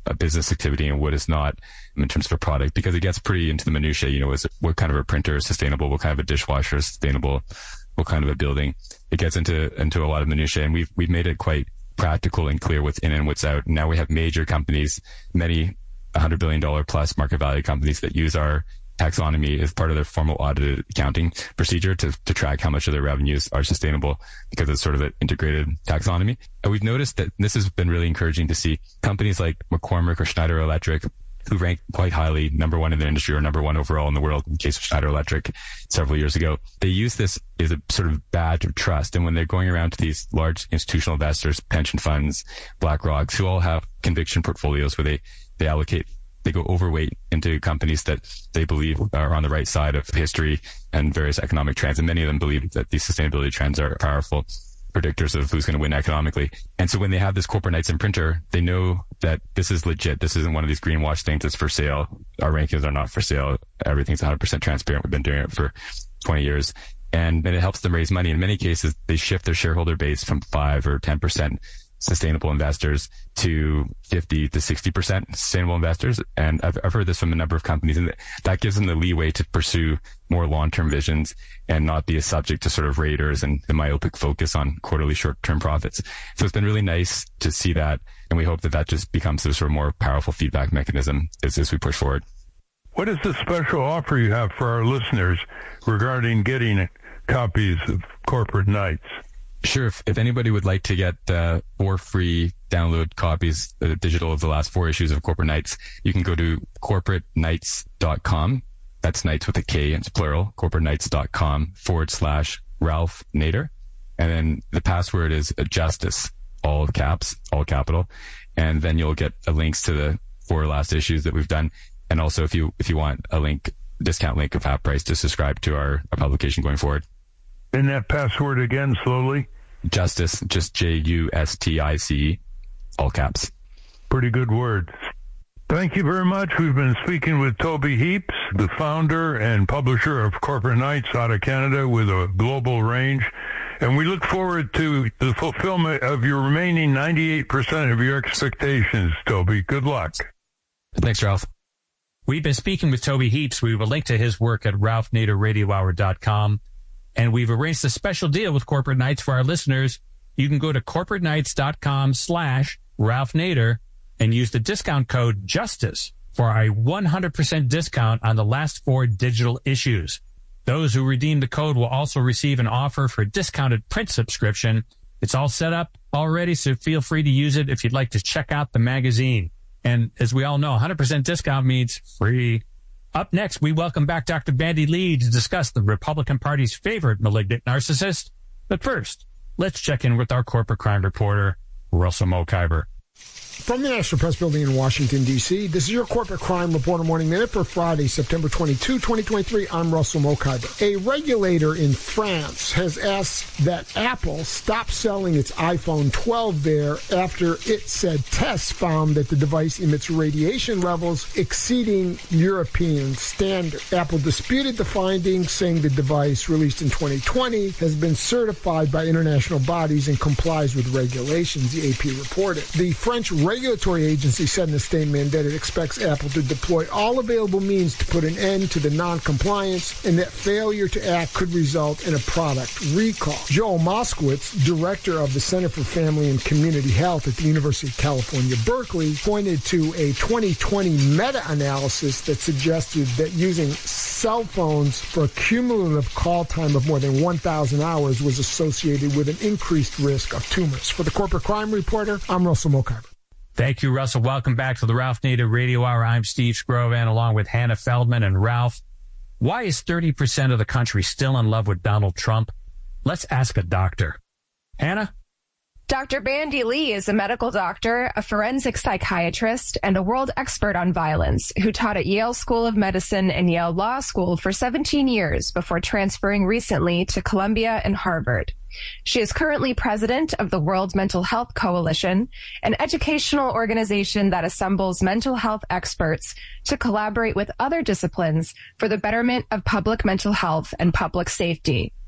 a business activity and what is not in terms of a product, because it gets pretty into the minutiae. You know, is it, what kind of a printer is sustainable? What kind of a dishwasher is sustainable? What kind of a building? It gets into into a lot of minutiae, and we've we've made it quite practical and clear what's in and what's out. Now we have major companies, many one hundred billion dollars plus market value companies that use our taxonomy as part of their formal audited accounting procedure to, to track how much of their revenues are sustainable, because it's sort of an integrated taxonomy. And we've noticed that this has been really encouraging to see companies like McCormick or Schneider Electric, who ranked quite highly, number one in the industry or number one overall in the world in the case of Schneider Electric several years ago. They use this as a sort of badge of trust. And when they're going around to these large institutional investors, pension funds, BlackRocks, who all have conviction portfolios where they, they allocate they go overweight into companies that they believe are on the right side of history and various economic trends. And many of them believe that these sustainability trends are powerful predictors of who's going to win economically. And so when they have this Corporate Knights imprinter, they know that this is legit. This isn't one of these greenwash things that's for sale. Our rankings are not for sale. Everything's one hundred percent transparent. We've been doing it for twenty years. And then it helps them raise money. In many cases, they shift their shareholder base from five or ten percent sustainable investors to fifty to sixty percent sustainable investors. And I've, I've heard this from a number of companies, and that gives them the leeway to pursue more long-term visions and not be a subject to sort of raiders and the myopic focus on quarterly short-term profits. So it's been really nice to see that. And we hope that that just becomes a sort of more powerful feedback mechanism as, as we push forward. What is the special offer you have for our listeners regarding getting copies of Corporate Knights? Sure. If, if anybody would like to get uh, four free download copies, uh, digital of the last four issues of Corporate Knights, you can go to corporate knights dot com. That's Knights with a K, it's plural, corporate knights dot com forward slash Ralph Nader. And then the password is Justice, all caps, all capital. And then you'll get uh, links to the four last issues that we've done. And also if you, if you want a link, discount link of half price to subscribe to our, our publication going forward. And that password again, slowly? Justice, just J U S T I C E, all caps. Pretty good word. Thank you very much. We've been speaking with Toby Heaps, the founder and publisher of Corporate Knights out of Canada with a global range. And we look forward to the fulfillment of your remaining ninety-eight percent of your expectations, Toby. Good luck. Thanks, Ralph. We've been speaking with Toby Heaps. We have a link to his work at ralph nader radio hour dot com. And we've arranged a special deal with Corporate Knights for our listeners. You can go to corporate knights dot com slash Ralph Nader and use the discount code JUSTICE for a one hundred percent discount on the last four digital issues. Those who redeem the code will also receive an offer for a discounted print subscription. It's all set up already, so feel free to use it if you'd like to check out the magazine. And as we all know, one hundred percent discount means free. Up next, we welcome back Doctor Bandy Lee to discuss the Republican Party's favorite malignant narcissist. But first, let's check in with our corporate crime reporter, Russell Mokhiber. From the National Press Building in Washington, D C, this is your Corporate Crime Reporter Morning Minute for Friday, September twenty-second, twenty twenty-three. I'm Russell Mokhiber. A regulator in France has asked that Apple stop selling its iPhone twelve there after it said tests found that the device emits radiation levels exceeding European standards. Apple disputed the findings, saying the device, released in twenty twenty, has been certified by international bodies and complies with regulations, the A P reported. The French regulatory agency said in a statement that it expects Apple to deploy all available means to put an end to the non-compliance and that failure to act could result in a product recall. Joel Moskowitz, director of the Center for Family and Community Health at the University of California, Berkeley, pointed to a twenty twenty meta-analysis that suggested that using cell phones for a cumulative call time of more than one thousand hours was associated with an increased risk of tumors. For the Corporate Crime Reporter, I'm Russell Mokhiber. Thank you, Russell. Welcome back to the Ralph Nader Radio Hour. I'm Steve Skrovan, along with Hannah Feldman and Ralph. Why is thirty percent of the country still in love with Donald Trump? Let's ask a doctor. Hannah? Doctor Bandy Lee is a medical doctor, a forensic psychiatrist, and a world expert on violence who taught at Yale School of Medicine and Yale Law School for seventeen years before transferring recently to Columbia and Harvard. She is currently president of the World Mental Health Coalition, an educational organization that assembles mental health experts to collaborate with other disciplines for the betterment of public mental health and public safety.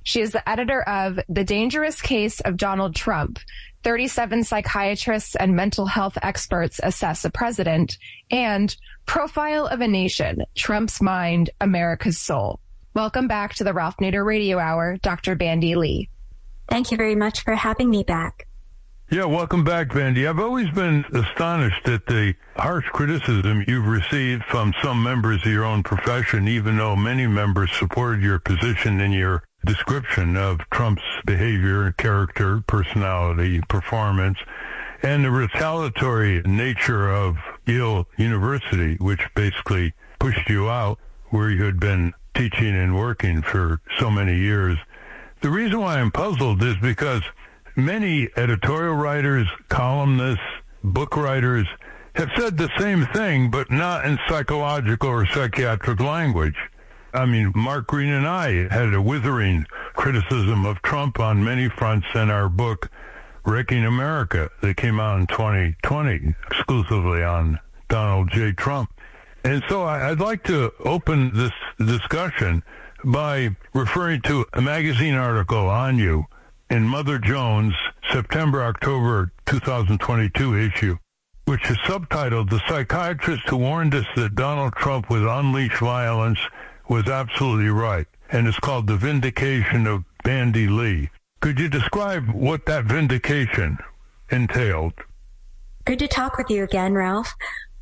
She is the editor of The Dangerous Case of Donald Trump, thirty-seven Psychiatrists and Mental Health Experts Assess a President, and Profile of a Nation, Trump's Mind, America's Soul. Welcome back to the Ralph Nader Radio Hour, Doctor Bandy Lee. Thank you very much for having me back. Yeah, welcome back, Bandy. I've always been astonished at the harsh criticism you've received from some members of your own profession, even though many members supported your position in your description of Trump's behavior, character, personality, performance, and the retaliatory nature of Yale University, which basically pushed you out where you had been teaching and working for so many years. The reason why I'm puzzled is because many editorial writers, columnists, book writers have said the same thing, but not in psychological or psychiatric language. I mean, Mark Green and I had a withering criticism of Trump on many fronts in our book, Wrecking America, that came out in twenty twenty, exclusively on Donald J. Trump. And so I'd like to open this discussion by referring to a magazine article on you in Mother Jones' September-October two thousand twenty-two issue, which is subtitled, "The Psychiatrist Who Warned Us That Donald Trump Would Unleash Violence Was Absolutely Right," and it's called The Vindication of Bandy Lee. Could you describe what that vindication entailed? Good to talk with you again, Ralph.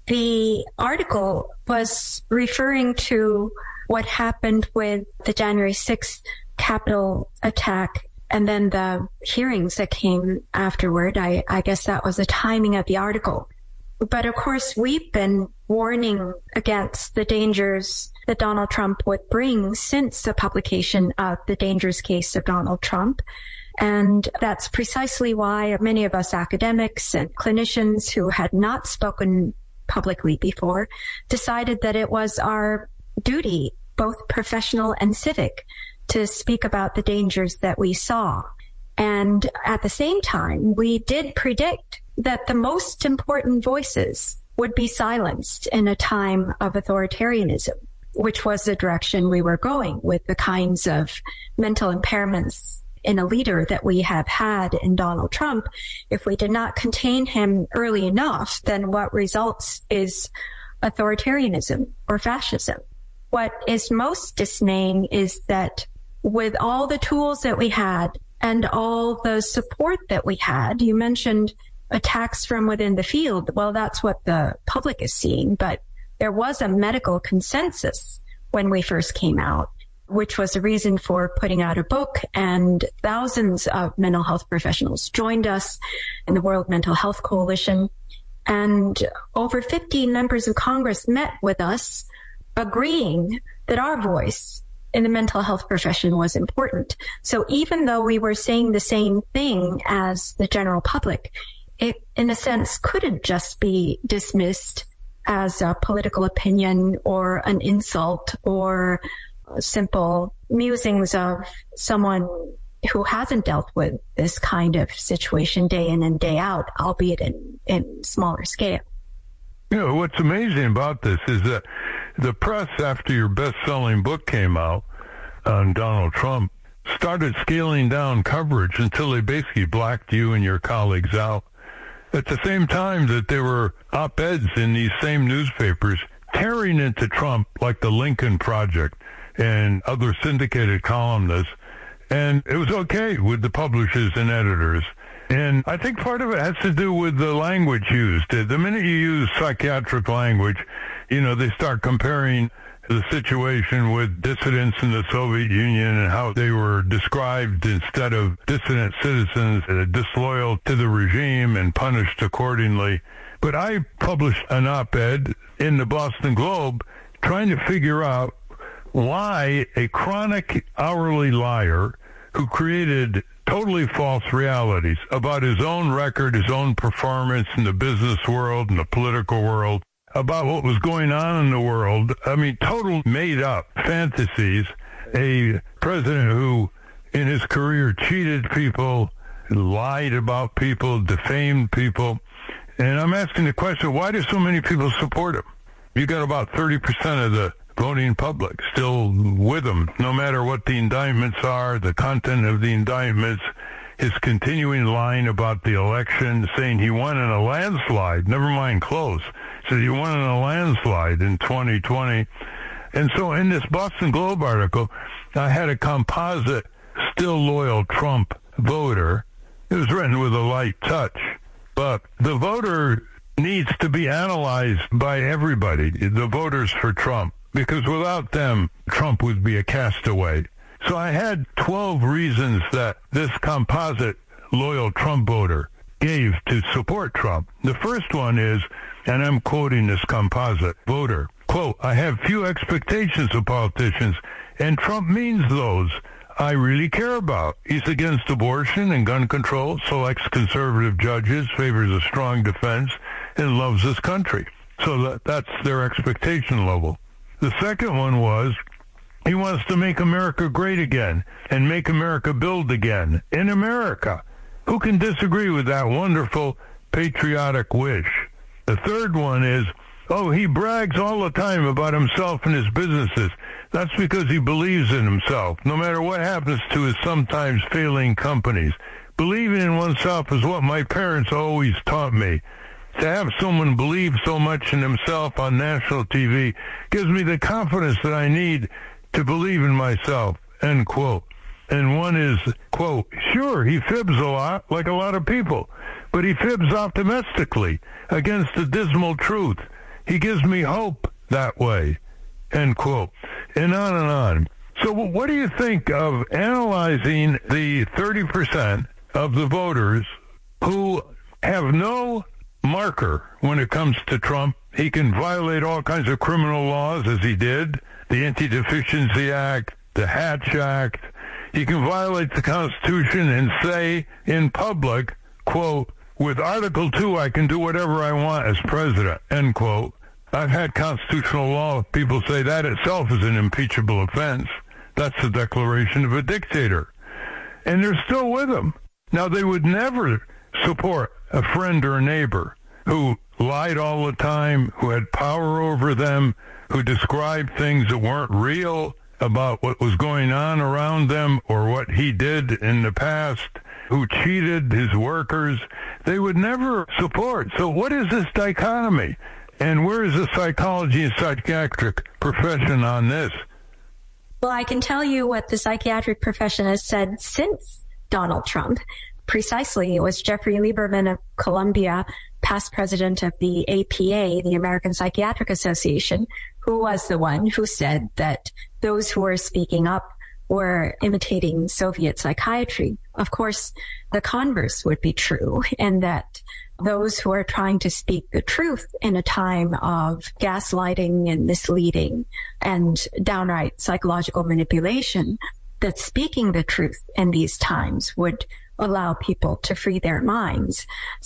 The article was referring to what happened with the January sixth Capitol attack and then the hearings that came afterward. I, I guess that was the timing of the article. But of course, we've been warning against the dangers that Donald Trump would bring since the publication of The Dangerous Case of Donald Trump. And that's precisely why many of us academics and clinicians who had not spoken publicly before decided that it was our duty, both professional and civic, to speak about the dangers that we saw. And at the same time, we did predict that the most important voices would be silenced in a time of authoritarianism, which was the direction we were going with the kinds of mental impairments in a leader that we have had in Donald Trump. If we did not contain him early enough, then what results is authoritarianism or fascism. What is most dismaying is that with all the tools that we had and all the support that we had, you mentioned attacks from within the field. Well, that's what the public is seeing, but there was a medical consensus when we first came out, which was the reason for putting out a book, and thousands of mental health professionals joined us in the World Mental Health Coalition, and over fifty members of Congress met with us agreeing that our voice in the mental health profession was important. So even though we were saying the same thing as the general public, it, in a sense, couldn't just be dismissed as a political opinion or an insult or simple musings of someone who hasn't dealt with this kind of situation day in and day out, albeit in, in smaller scale. You know, what's amazing about this is that the press, after your best-selling book came out on Donald Trump, started scaling down coverage until they basically blacked you and your colleagues out. At the same time that there were op-eds in these same newspapers tearing into Trump like the Lincoln Project and other syndicated columnists, and it was okay with the publishers and editors. And I think part of it has to do with the language used. The minute you use psychiatric language, you know, they start comparing the situation with dissidents in the Soviet Union and how they were described instead of dissident citizens, uh, disloyal to the regime and punished accordingly. But I published an op-ed in the Boston Globe trying to figure out why a chronic hourly liar who created totally false realities about his own record, his own performance in the business world and the political world, about what was going on in the world. I mean, total made-up fantasies. A president who, in his career, cheated people, lied about people, defamed people. And I'm asking the question, why do so many people support him? You got about thirty percent of the voting public, still with him, no matter what the indictments are, the content of the indictments, his continuing line about the election, saying he won in a landslide, never mind close, said he won in a landslide in twenty twenty. And so in this Boston Globe article, I had a composite, still loyal Trump voter. It was written with a light touch, but the voter needs to be analyzed by everybody, the voters for Trump, because without them, Trump would be a castaway. So I had twelve reasons that this composite loyal Trump voter gave to support Trump. The first one is, and I'm quoting this composite voter, quote, "I have few expectations of politicians, and Trump means those I really care about. He's against abortion and gun control, selects conservative judges, favors a strong defense, and loves this country." So that, that's their expectation level. The second one was, he wants to make America great again and make America build again in America. Who can disagree with that wonderful patriotic wish? The third one is, oh, he brags all the time about himself and his businesses. That's because he believes in himself, no matter what happens to his sometimes failing companies. Believing in oneself is what my parents always taught me. To have someone believe so much in himself on national T V gives me the confidence that I need to believe in myself, end quote. And one is, quote, sure, he fibs a lot, like a lot of people, but he fibs optimistically against the dismal truth. He gives me hope that way, end quote. And on and on. So what do you think of analyzing the thirty percent of the voters who have no marker when it comes to Trump? He can violate all kinds of criminal laws, as he did, the Anti-Deficiency Act, the Hatch Act. He can violate the Constitution and say in public, quote, with Article two, I can do whatever I want as president, end quote. I've had constitutional law people say that itself is an impeachable offense. That's the declaration of a dictator. And they're still with him. Now, they would never support a friend or a neighbor who lied all the time, who had power over them, who described things that weren't real about what was going on around them or what he did in the past, who cheated his workers. They would never support. So what is this dichotomy? And where is the psychology and psychiatric profession on this? Well, I can tell you what the psychiatric profession has said since Donald Trump. Precisely, it was Jeffrey Lieberman of Columbia, past president of the A P A, the American Psychiatric Association, who was the one who said that those who were speaking up were imitating Soviet psychiatry. Of course, the converse would be true, and that those who are trying to speak the truth in a time of gaslighting and misleading and downright psychological manipulation, that speaking the truth in these times would allow people to free their minds.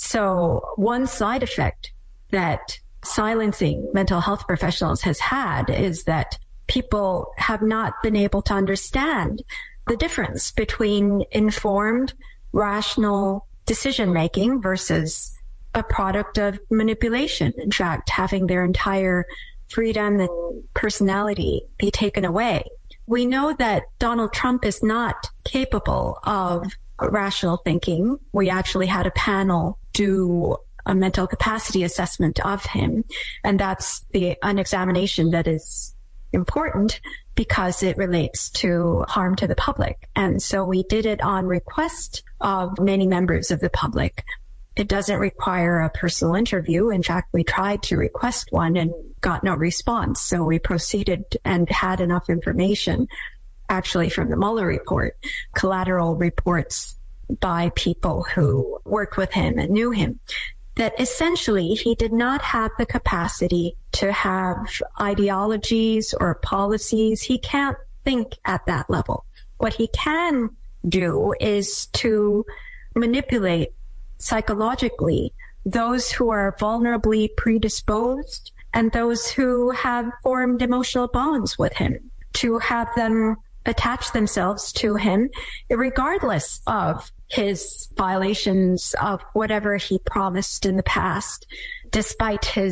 So one side effect that silencing mental health professionals has had is that people have not been able to understand the difference between informed, rational decision-making versus a product of manipulation. In fact, having their entire freedom and personality be taken away. We know that Donald Trump is not capable of rational thinking. We actually had a panel do a mental capacity assessment of him, and that's the an examination that is important because it relates to harm to the public. And so we did it on request of many members of the public. It doesn't require a personal interview. In fact, we tried to request one and got no response. So we proceeded and had enough information, actually from the Mueller report, collateral reports by people who worked with him and knew him, that essentially he did not have the capacity to have ideologies or policies. He can't think at that level. What he can do is to manipulate psychologically those who are vulnerably predisposed and those who have formed emotional bonds with him, to have them attach themselves to him regardless of his violations of whatever he promised in the past, despite his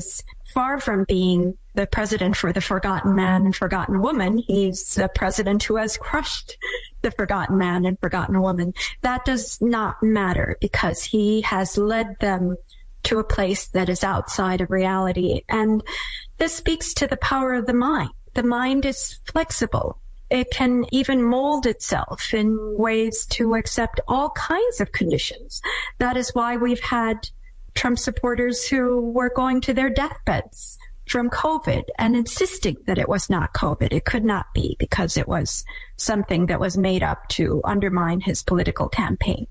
far from being the president for the forgotten man and forgotten woman. He's the president who has crushed the forgotten man and forgotten woman. That does not matter because he has led them to a place that is outside of reality. And this speaks to the power of the mind. The mind is flexible. It can even mold itself in ways to accept all kinds of conditions. That is why we've had Trump supporters who were going to their deathbeds from COVID and insisting that it was not COVID. It could not be because it was something that was made up to undermine his political campaign.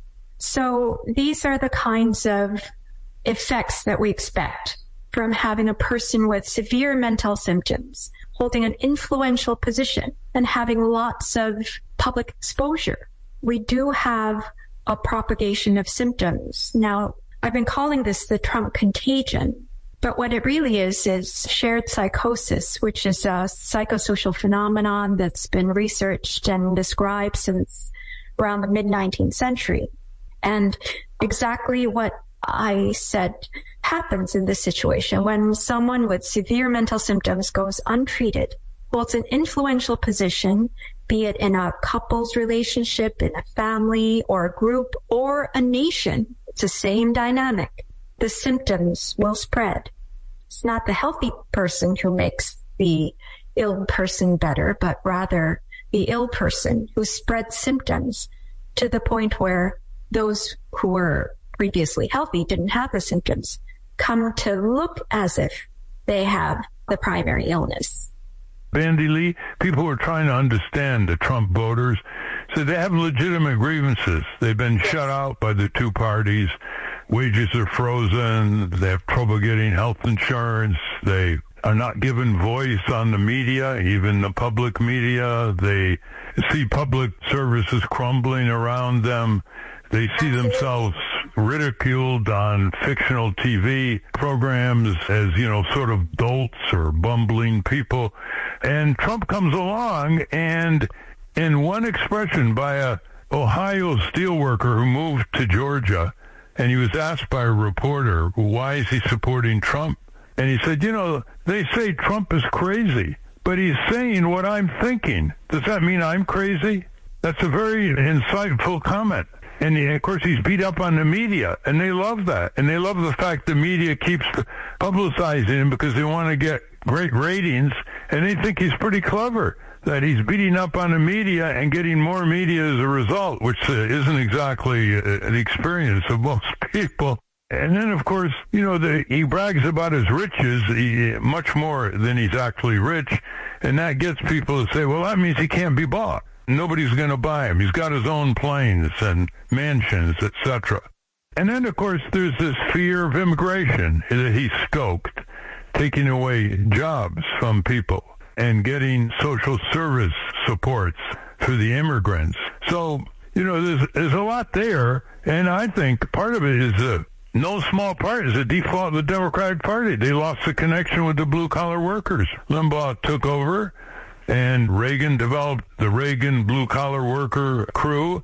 So these are the kinds of effects that we expect from having a person with severe mental symptoms, holding an influential position, and having lots of public exposure. We do have a propagation of symptoms. Now, I've been calling this the Trump contagion, but what it really is is shared psychosis, which is a psychosocial phenomenon that's been researched and described since around the mid-nineteenth century. And exactly what I said happens in this situation when someone with severe mental symptoms goes untreated, holds an influential position, be it in a couple's relationship, in a family or a group or a nation. It's the same dynamic. The symptoms will spread. It's not the healthy person who makes the ill person better, but rather the ill person who spreads symptoms to the point where those who were previously healthy didn't have the symptoms come to look as if they have the primary illness. Bandy Lee, people who are trying to understand the Trump voters, so they have legitimate grievances. They've been yes. shut out by the two parties. Wages are frozen. They have trouble getting health insurance. They are not given voice on the media, even the public media. They see public services crumbling around them. They see themselves ridiculed on fictional T V programs as, you know, sort of dolts or bumbling people. And Trump comes along and in one expression by a Ohio steelworker who moved to Georgia, and he was asked by a reporter, why is he supporting Trump? And he said, you know, they say Trump is crazy, but he's saying what I'm thinking. Does that mean I'm crazy? That's a very insightful comment. And he, of course, he's beat up on the media, and they love that. And they love the fact the media keeps publicizing him because they want to get great ratings, and they think he's pretty clever, that he's beating up on the media and getting more media as a result, which uh, isn't exactly uh, an experience of most people. And then, of course, you know, the, he brags about his riches he, much more than he's actually rich, and that gets people to say, well, that means he can't be bought. Nobody's going to buy him. He's got his own planes and mansions, et cetera. And then, of course, there's this fear of immigration that he stoked, taking away jobs from people and getting social service supports for the immigrants. So, you know, there's, there's a lot there, and I think part of it is a, no small part is a default of the Democratic Party. They lost the connection with the blue-collar workers. Limbaugh took over, and Reagan developed the Reagan blue-collar worker crew,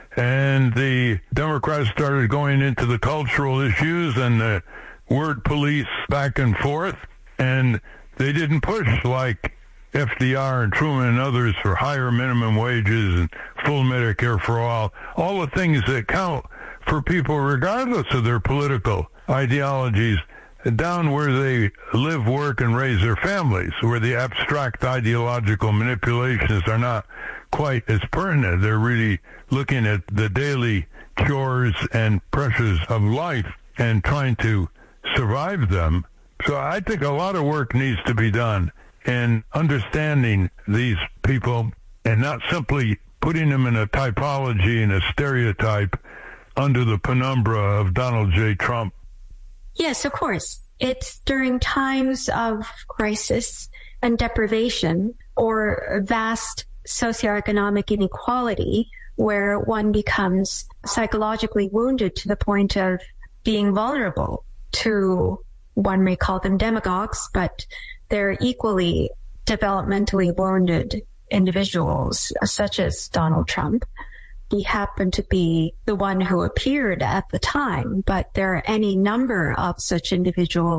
and the Democrats started going into the cultural issues and the word police back and forth, and they didn't push like F D R and Truman and others for higher minimum wages and full Medicare for all, all the things that count for people regardless of their political ideologies, down where they live, work, and raise their families, where the abstract ideological manipulations are not quite as pertinent. They're really looking at the daily chores and pressures of life and trying to survive them. So I think a lot of work needs to be done in understanding these people and not simply putting them in a typology and a stereotype under the penumbra of Donald J. Trump. Yes, of course. It's during times of crisis and deprivation or vast socioeconomic inequality where one becomes psychologically wounded to the point of being vulnerable to, one may call them demagogues, but they're equally developmentally wounded individuals, such as Donald Trump. He happened to be the one who appeared at the time, but there are any number of such individuals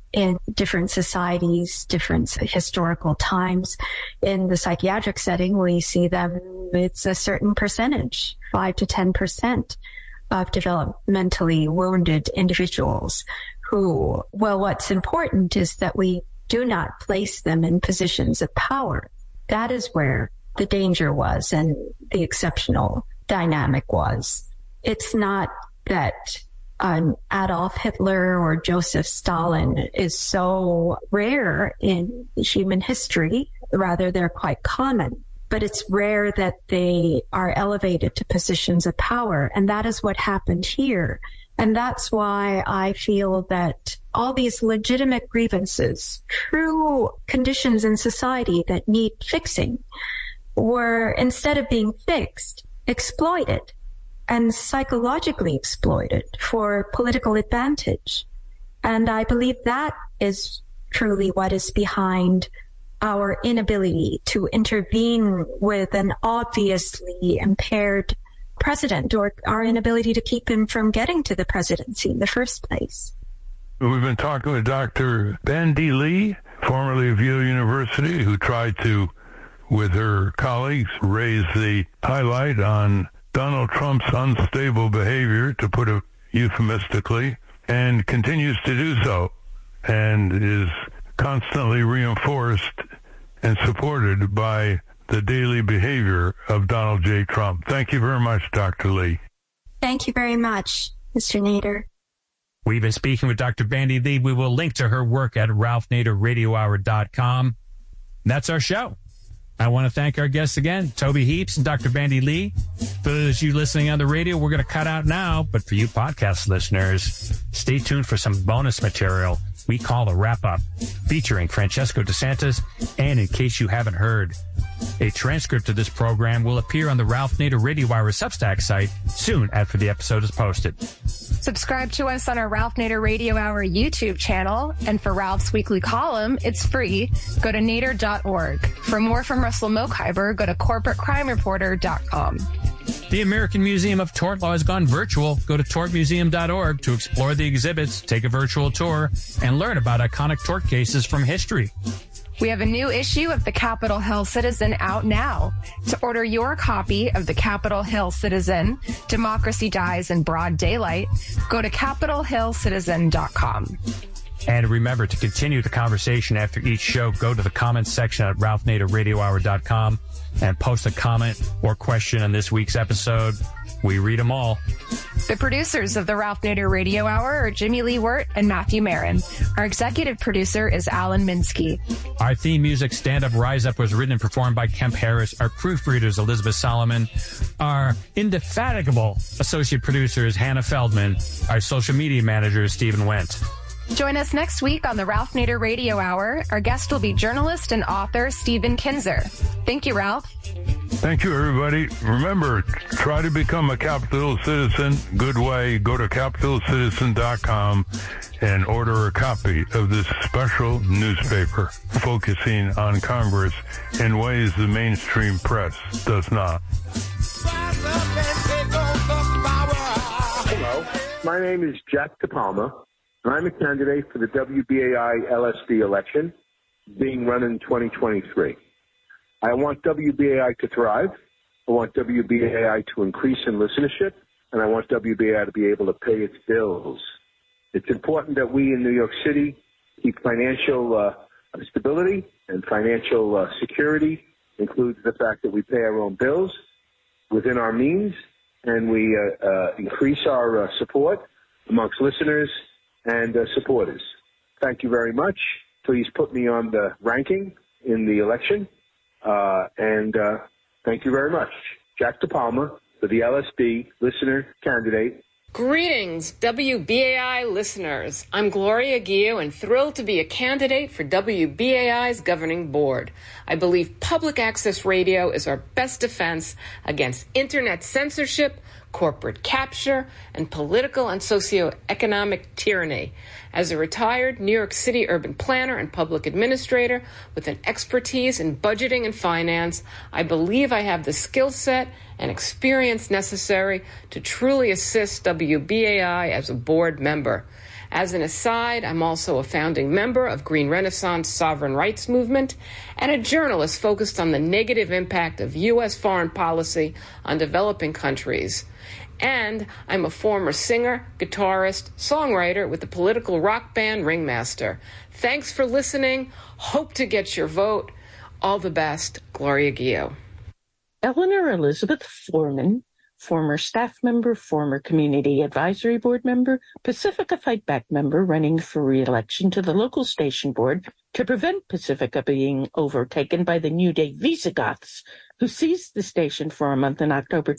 in different societies, different historical times. In the psychiatric setting, we see them, it's a certain percentage, five to ten percent of developmentally wounded individuals who, well, what's important is that we do not place them in positions of power. That is where the danger was and the exceptional dynamic was. It's not that um, Adolf Hitler or Joseph Stalin is so rare in human history. Rather, they're quite common. But it's rare that they are elevated to positions of power. And that is what happened here. And that's why I feel that all these legitimate grievances, true conditions in society that need fixing, were, instead of being fixed, exploited and psychologically exploited for political advantage. And I believe that is truly what is behind our inability to intervene with an obviously impaired president, or our inability to keep him from getting to the presidency in the first place. We've been talking with Doctor Bandy Lee, formerly of Yale University, who tried to, with her colleagues, raise the highlight on Donald Trump's unstable behavior, to put it euphemistically, and continues to do so, and is constantly reinforced and supported by the daily behavior of Donald J. Trump. Thank you very much, Doctor Lee. Thank you very much, Mister Nader. We've been speaking with Doctor Bandy Lee. We will link to her work at ralph nader radio hour dot com. That's our show. I want to thank our guests again, Toby Heaps and Doctor Bandy Lee. For those of you listening on the radio, we're going to cut out now. But for you podcast listeners, stay tuned for some bonus material we call the Wrap-Up, featuring Francesco DeSantis. And in case you haven't heard, a transcript of this program will appear on the Ralph Nader Radio Hour Substack site soon after the episode is posted. Subscribe to us on our Ralph Nader Radio Hour YouTube channel. And for Ralph's weekly column, it's free. Go to nader dot org. For more from Russell Mokhiber, go to corporate crime reporter dot com. The American Museum of Tort Law has gone virtual. Go to tort museum dot org to explore the exhibits, take a virtual tour, and learn about iconic tort cases from history. We have a new issue of the Capitol Hill Citizen out now. To order your copy of the Capitol Hill Citizen, Democracy Dies in Broad Daylight, go to capitol hill citizen dot com. And remember, to continue the conversation after each show, go to the comments section at ralph nader radio hour dot com and post a comment or question on this week's episode. We read them all. The producers of the Ralph Nader Radio Hour are Jimmy Lee Wirt and Matthew Marin. Our executive producer is Alan Minsky. Our theme music, Stand Up, Rise Up, was written and performed by Kemp Harris. Our proofreaders, Elizabeth Solomon. Our indefatigable associate producer is Hannah Feldman. Our social media manager is Stephen Wendt. Join us next week on the Ralph Nader Radio Hour. Our guest will be journalist and author Stephen Kinzer. Thank you, Ralph. Thank you, everybody. Remember, try to become a Capitol citizen. Good way. Go to capitol citizen dot com and order a copy of this special newspaper focusing on Congress in ways the mainstream press does not. Hello, my name is Jack DePalma. I'm a candidate for the W B A I L S D election being run in twenty twenty-three. I want W B A I to thrive. I want W B A I to increase in listenership, and I want W B A I to be able to pay its bills. It's important that we in New York City keep financial uh, stability, and financial uh, security includes the fact that we pay our own bills within our means, and we uh, uh, increase our uh, support amongst listeners and uh, supporters. Thank you very much. Please put me on the ranking in the election. Uh, and uh, thank you very much. Jack DePalma for the L S D listener candidate. Greetings, W B A I listeners. I'm Gloria Guillo and thrilled to be a candidate for W B A I's governing board. I believe public access radio is our best defense against internet censorship, corporate capture, and political and socioeconomic tyranny. As a retired New York City urban planner and public administrator with an expertise in budgeting and finance, I believe I have the skill set and experience necessary to truly assist W B A I as a board member. As an aside, I'm also a founding member of Green Renaissance Sovereign Rights Movement and a journalist focused on the negative impact of U S foreign policy on developing countries. And I'm a former singer, guitarist, songwriter with the political rock band Ringmaster. Thanks for listening. Hope to get your vote. All the best, Gloria Guillot. Eleanor Elizabeth Foreman, former staff member, former Community Advisory Board member, Pacifica Fight Back member running for re-election to the local station board to prevent Pacifica being overtaken by the New Day Visigoths, who seized the station for a month in October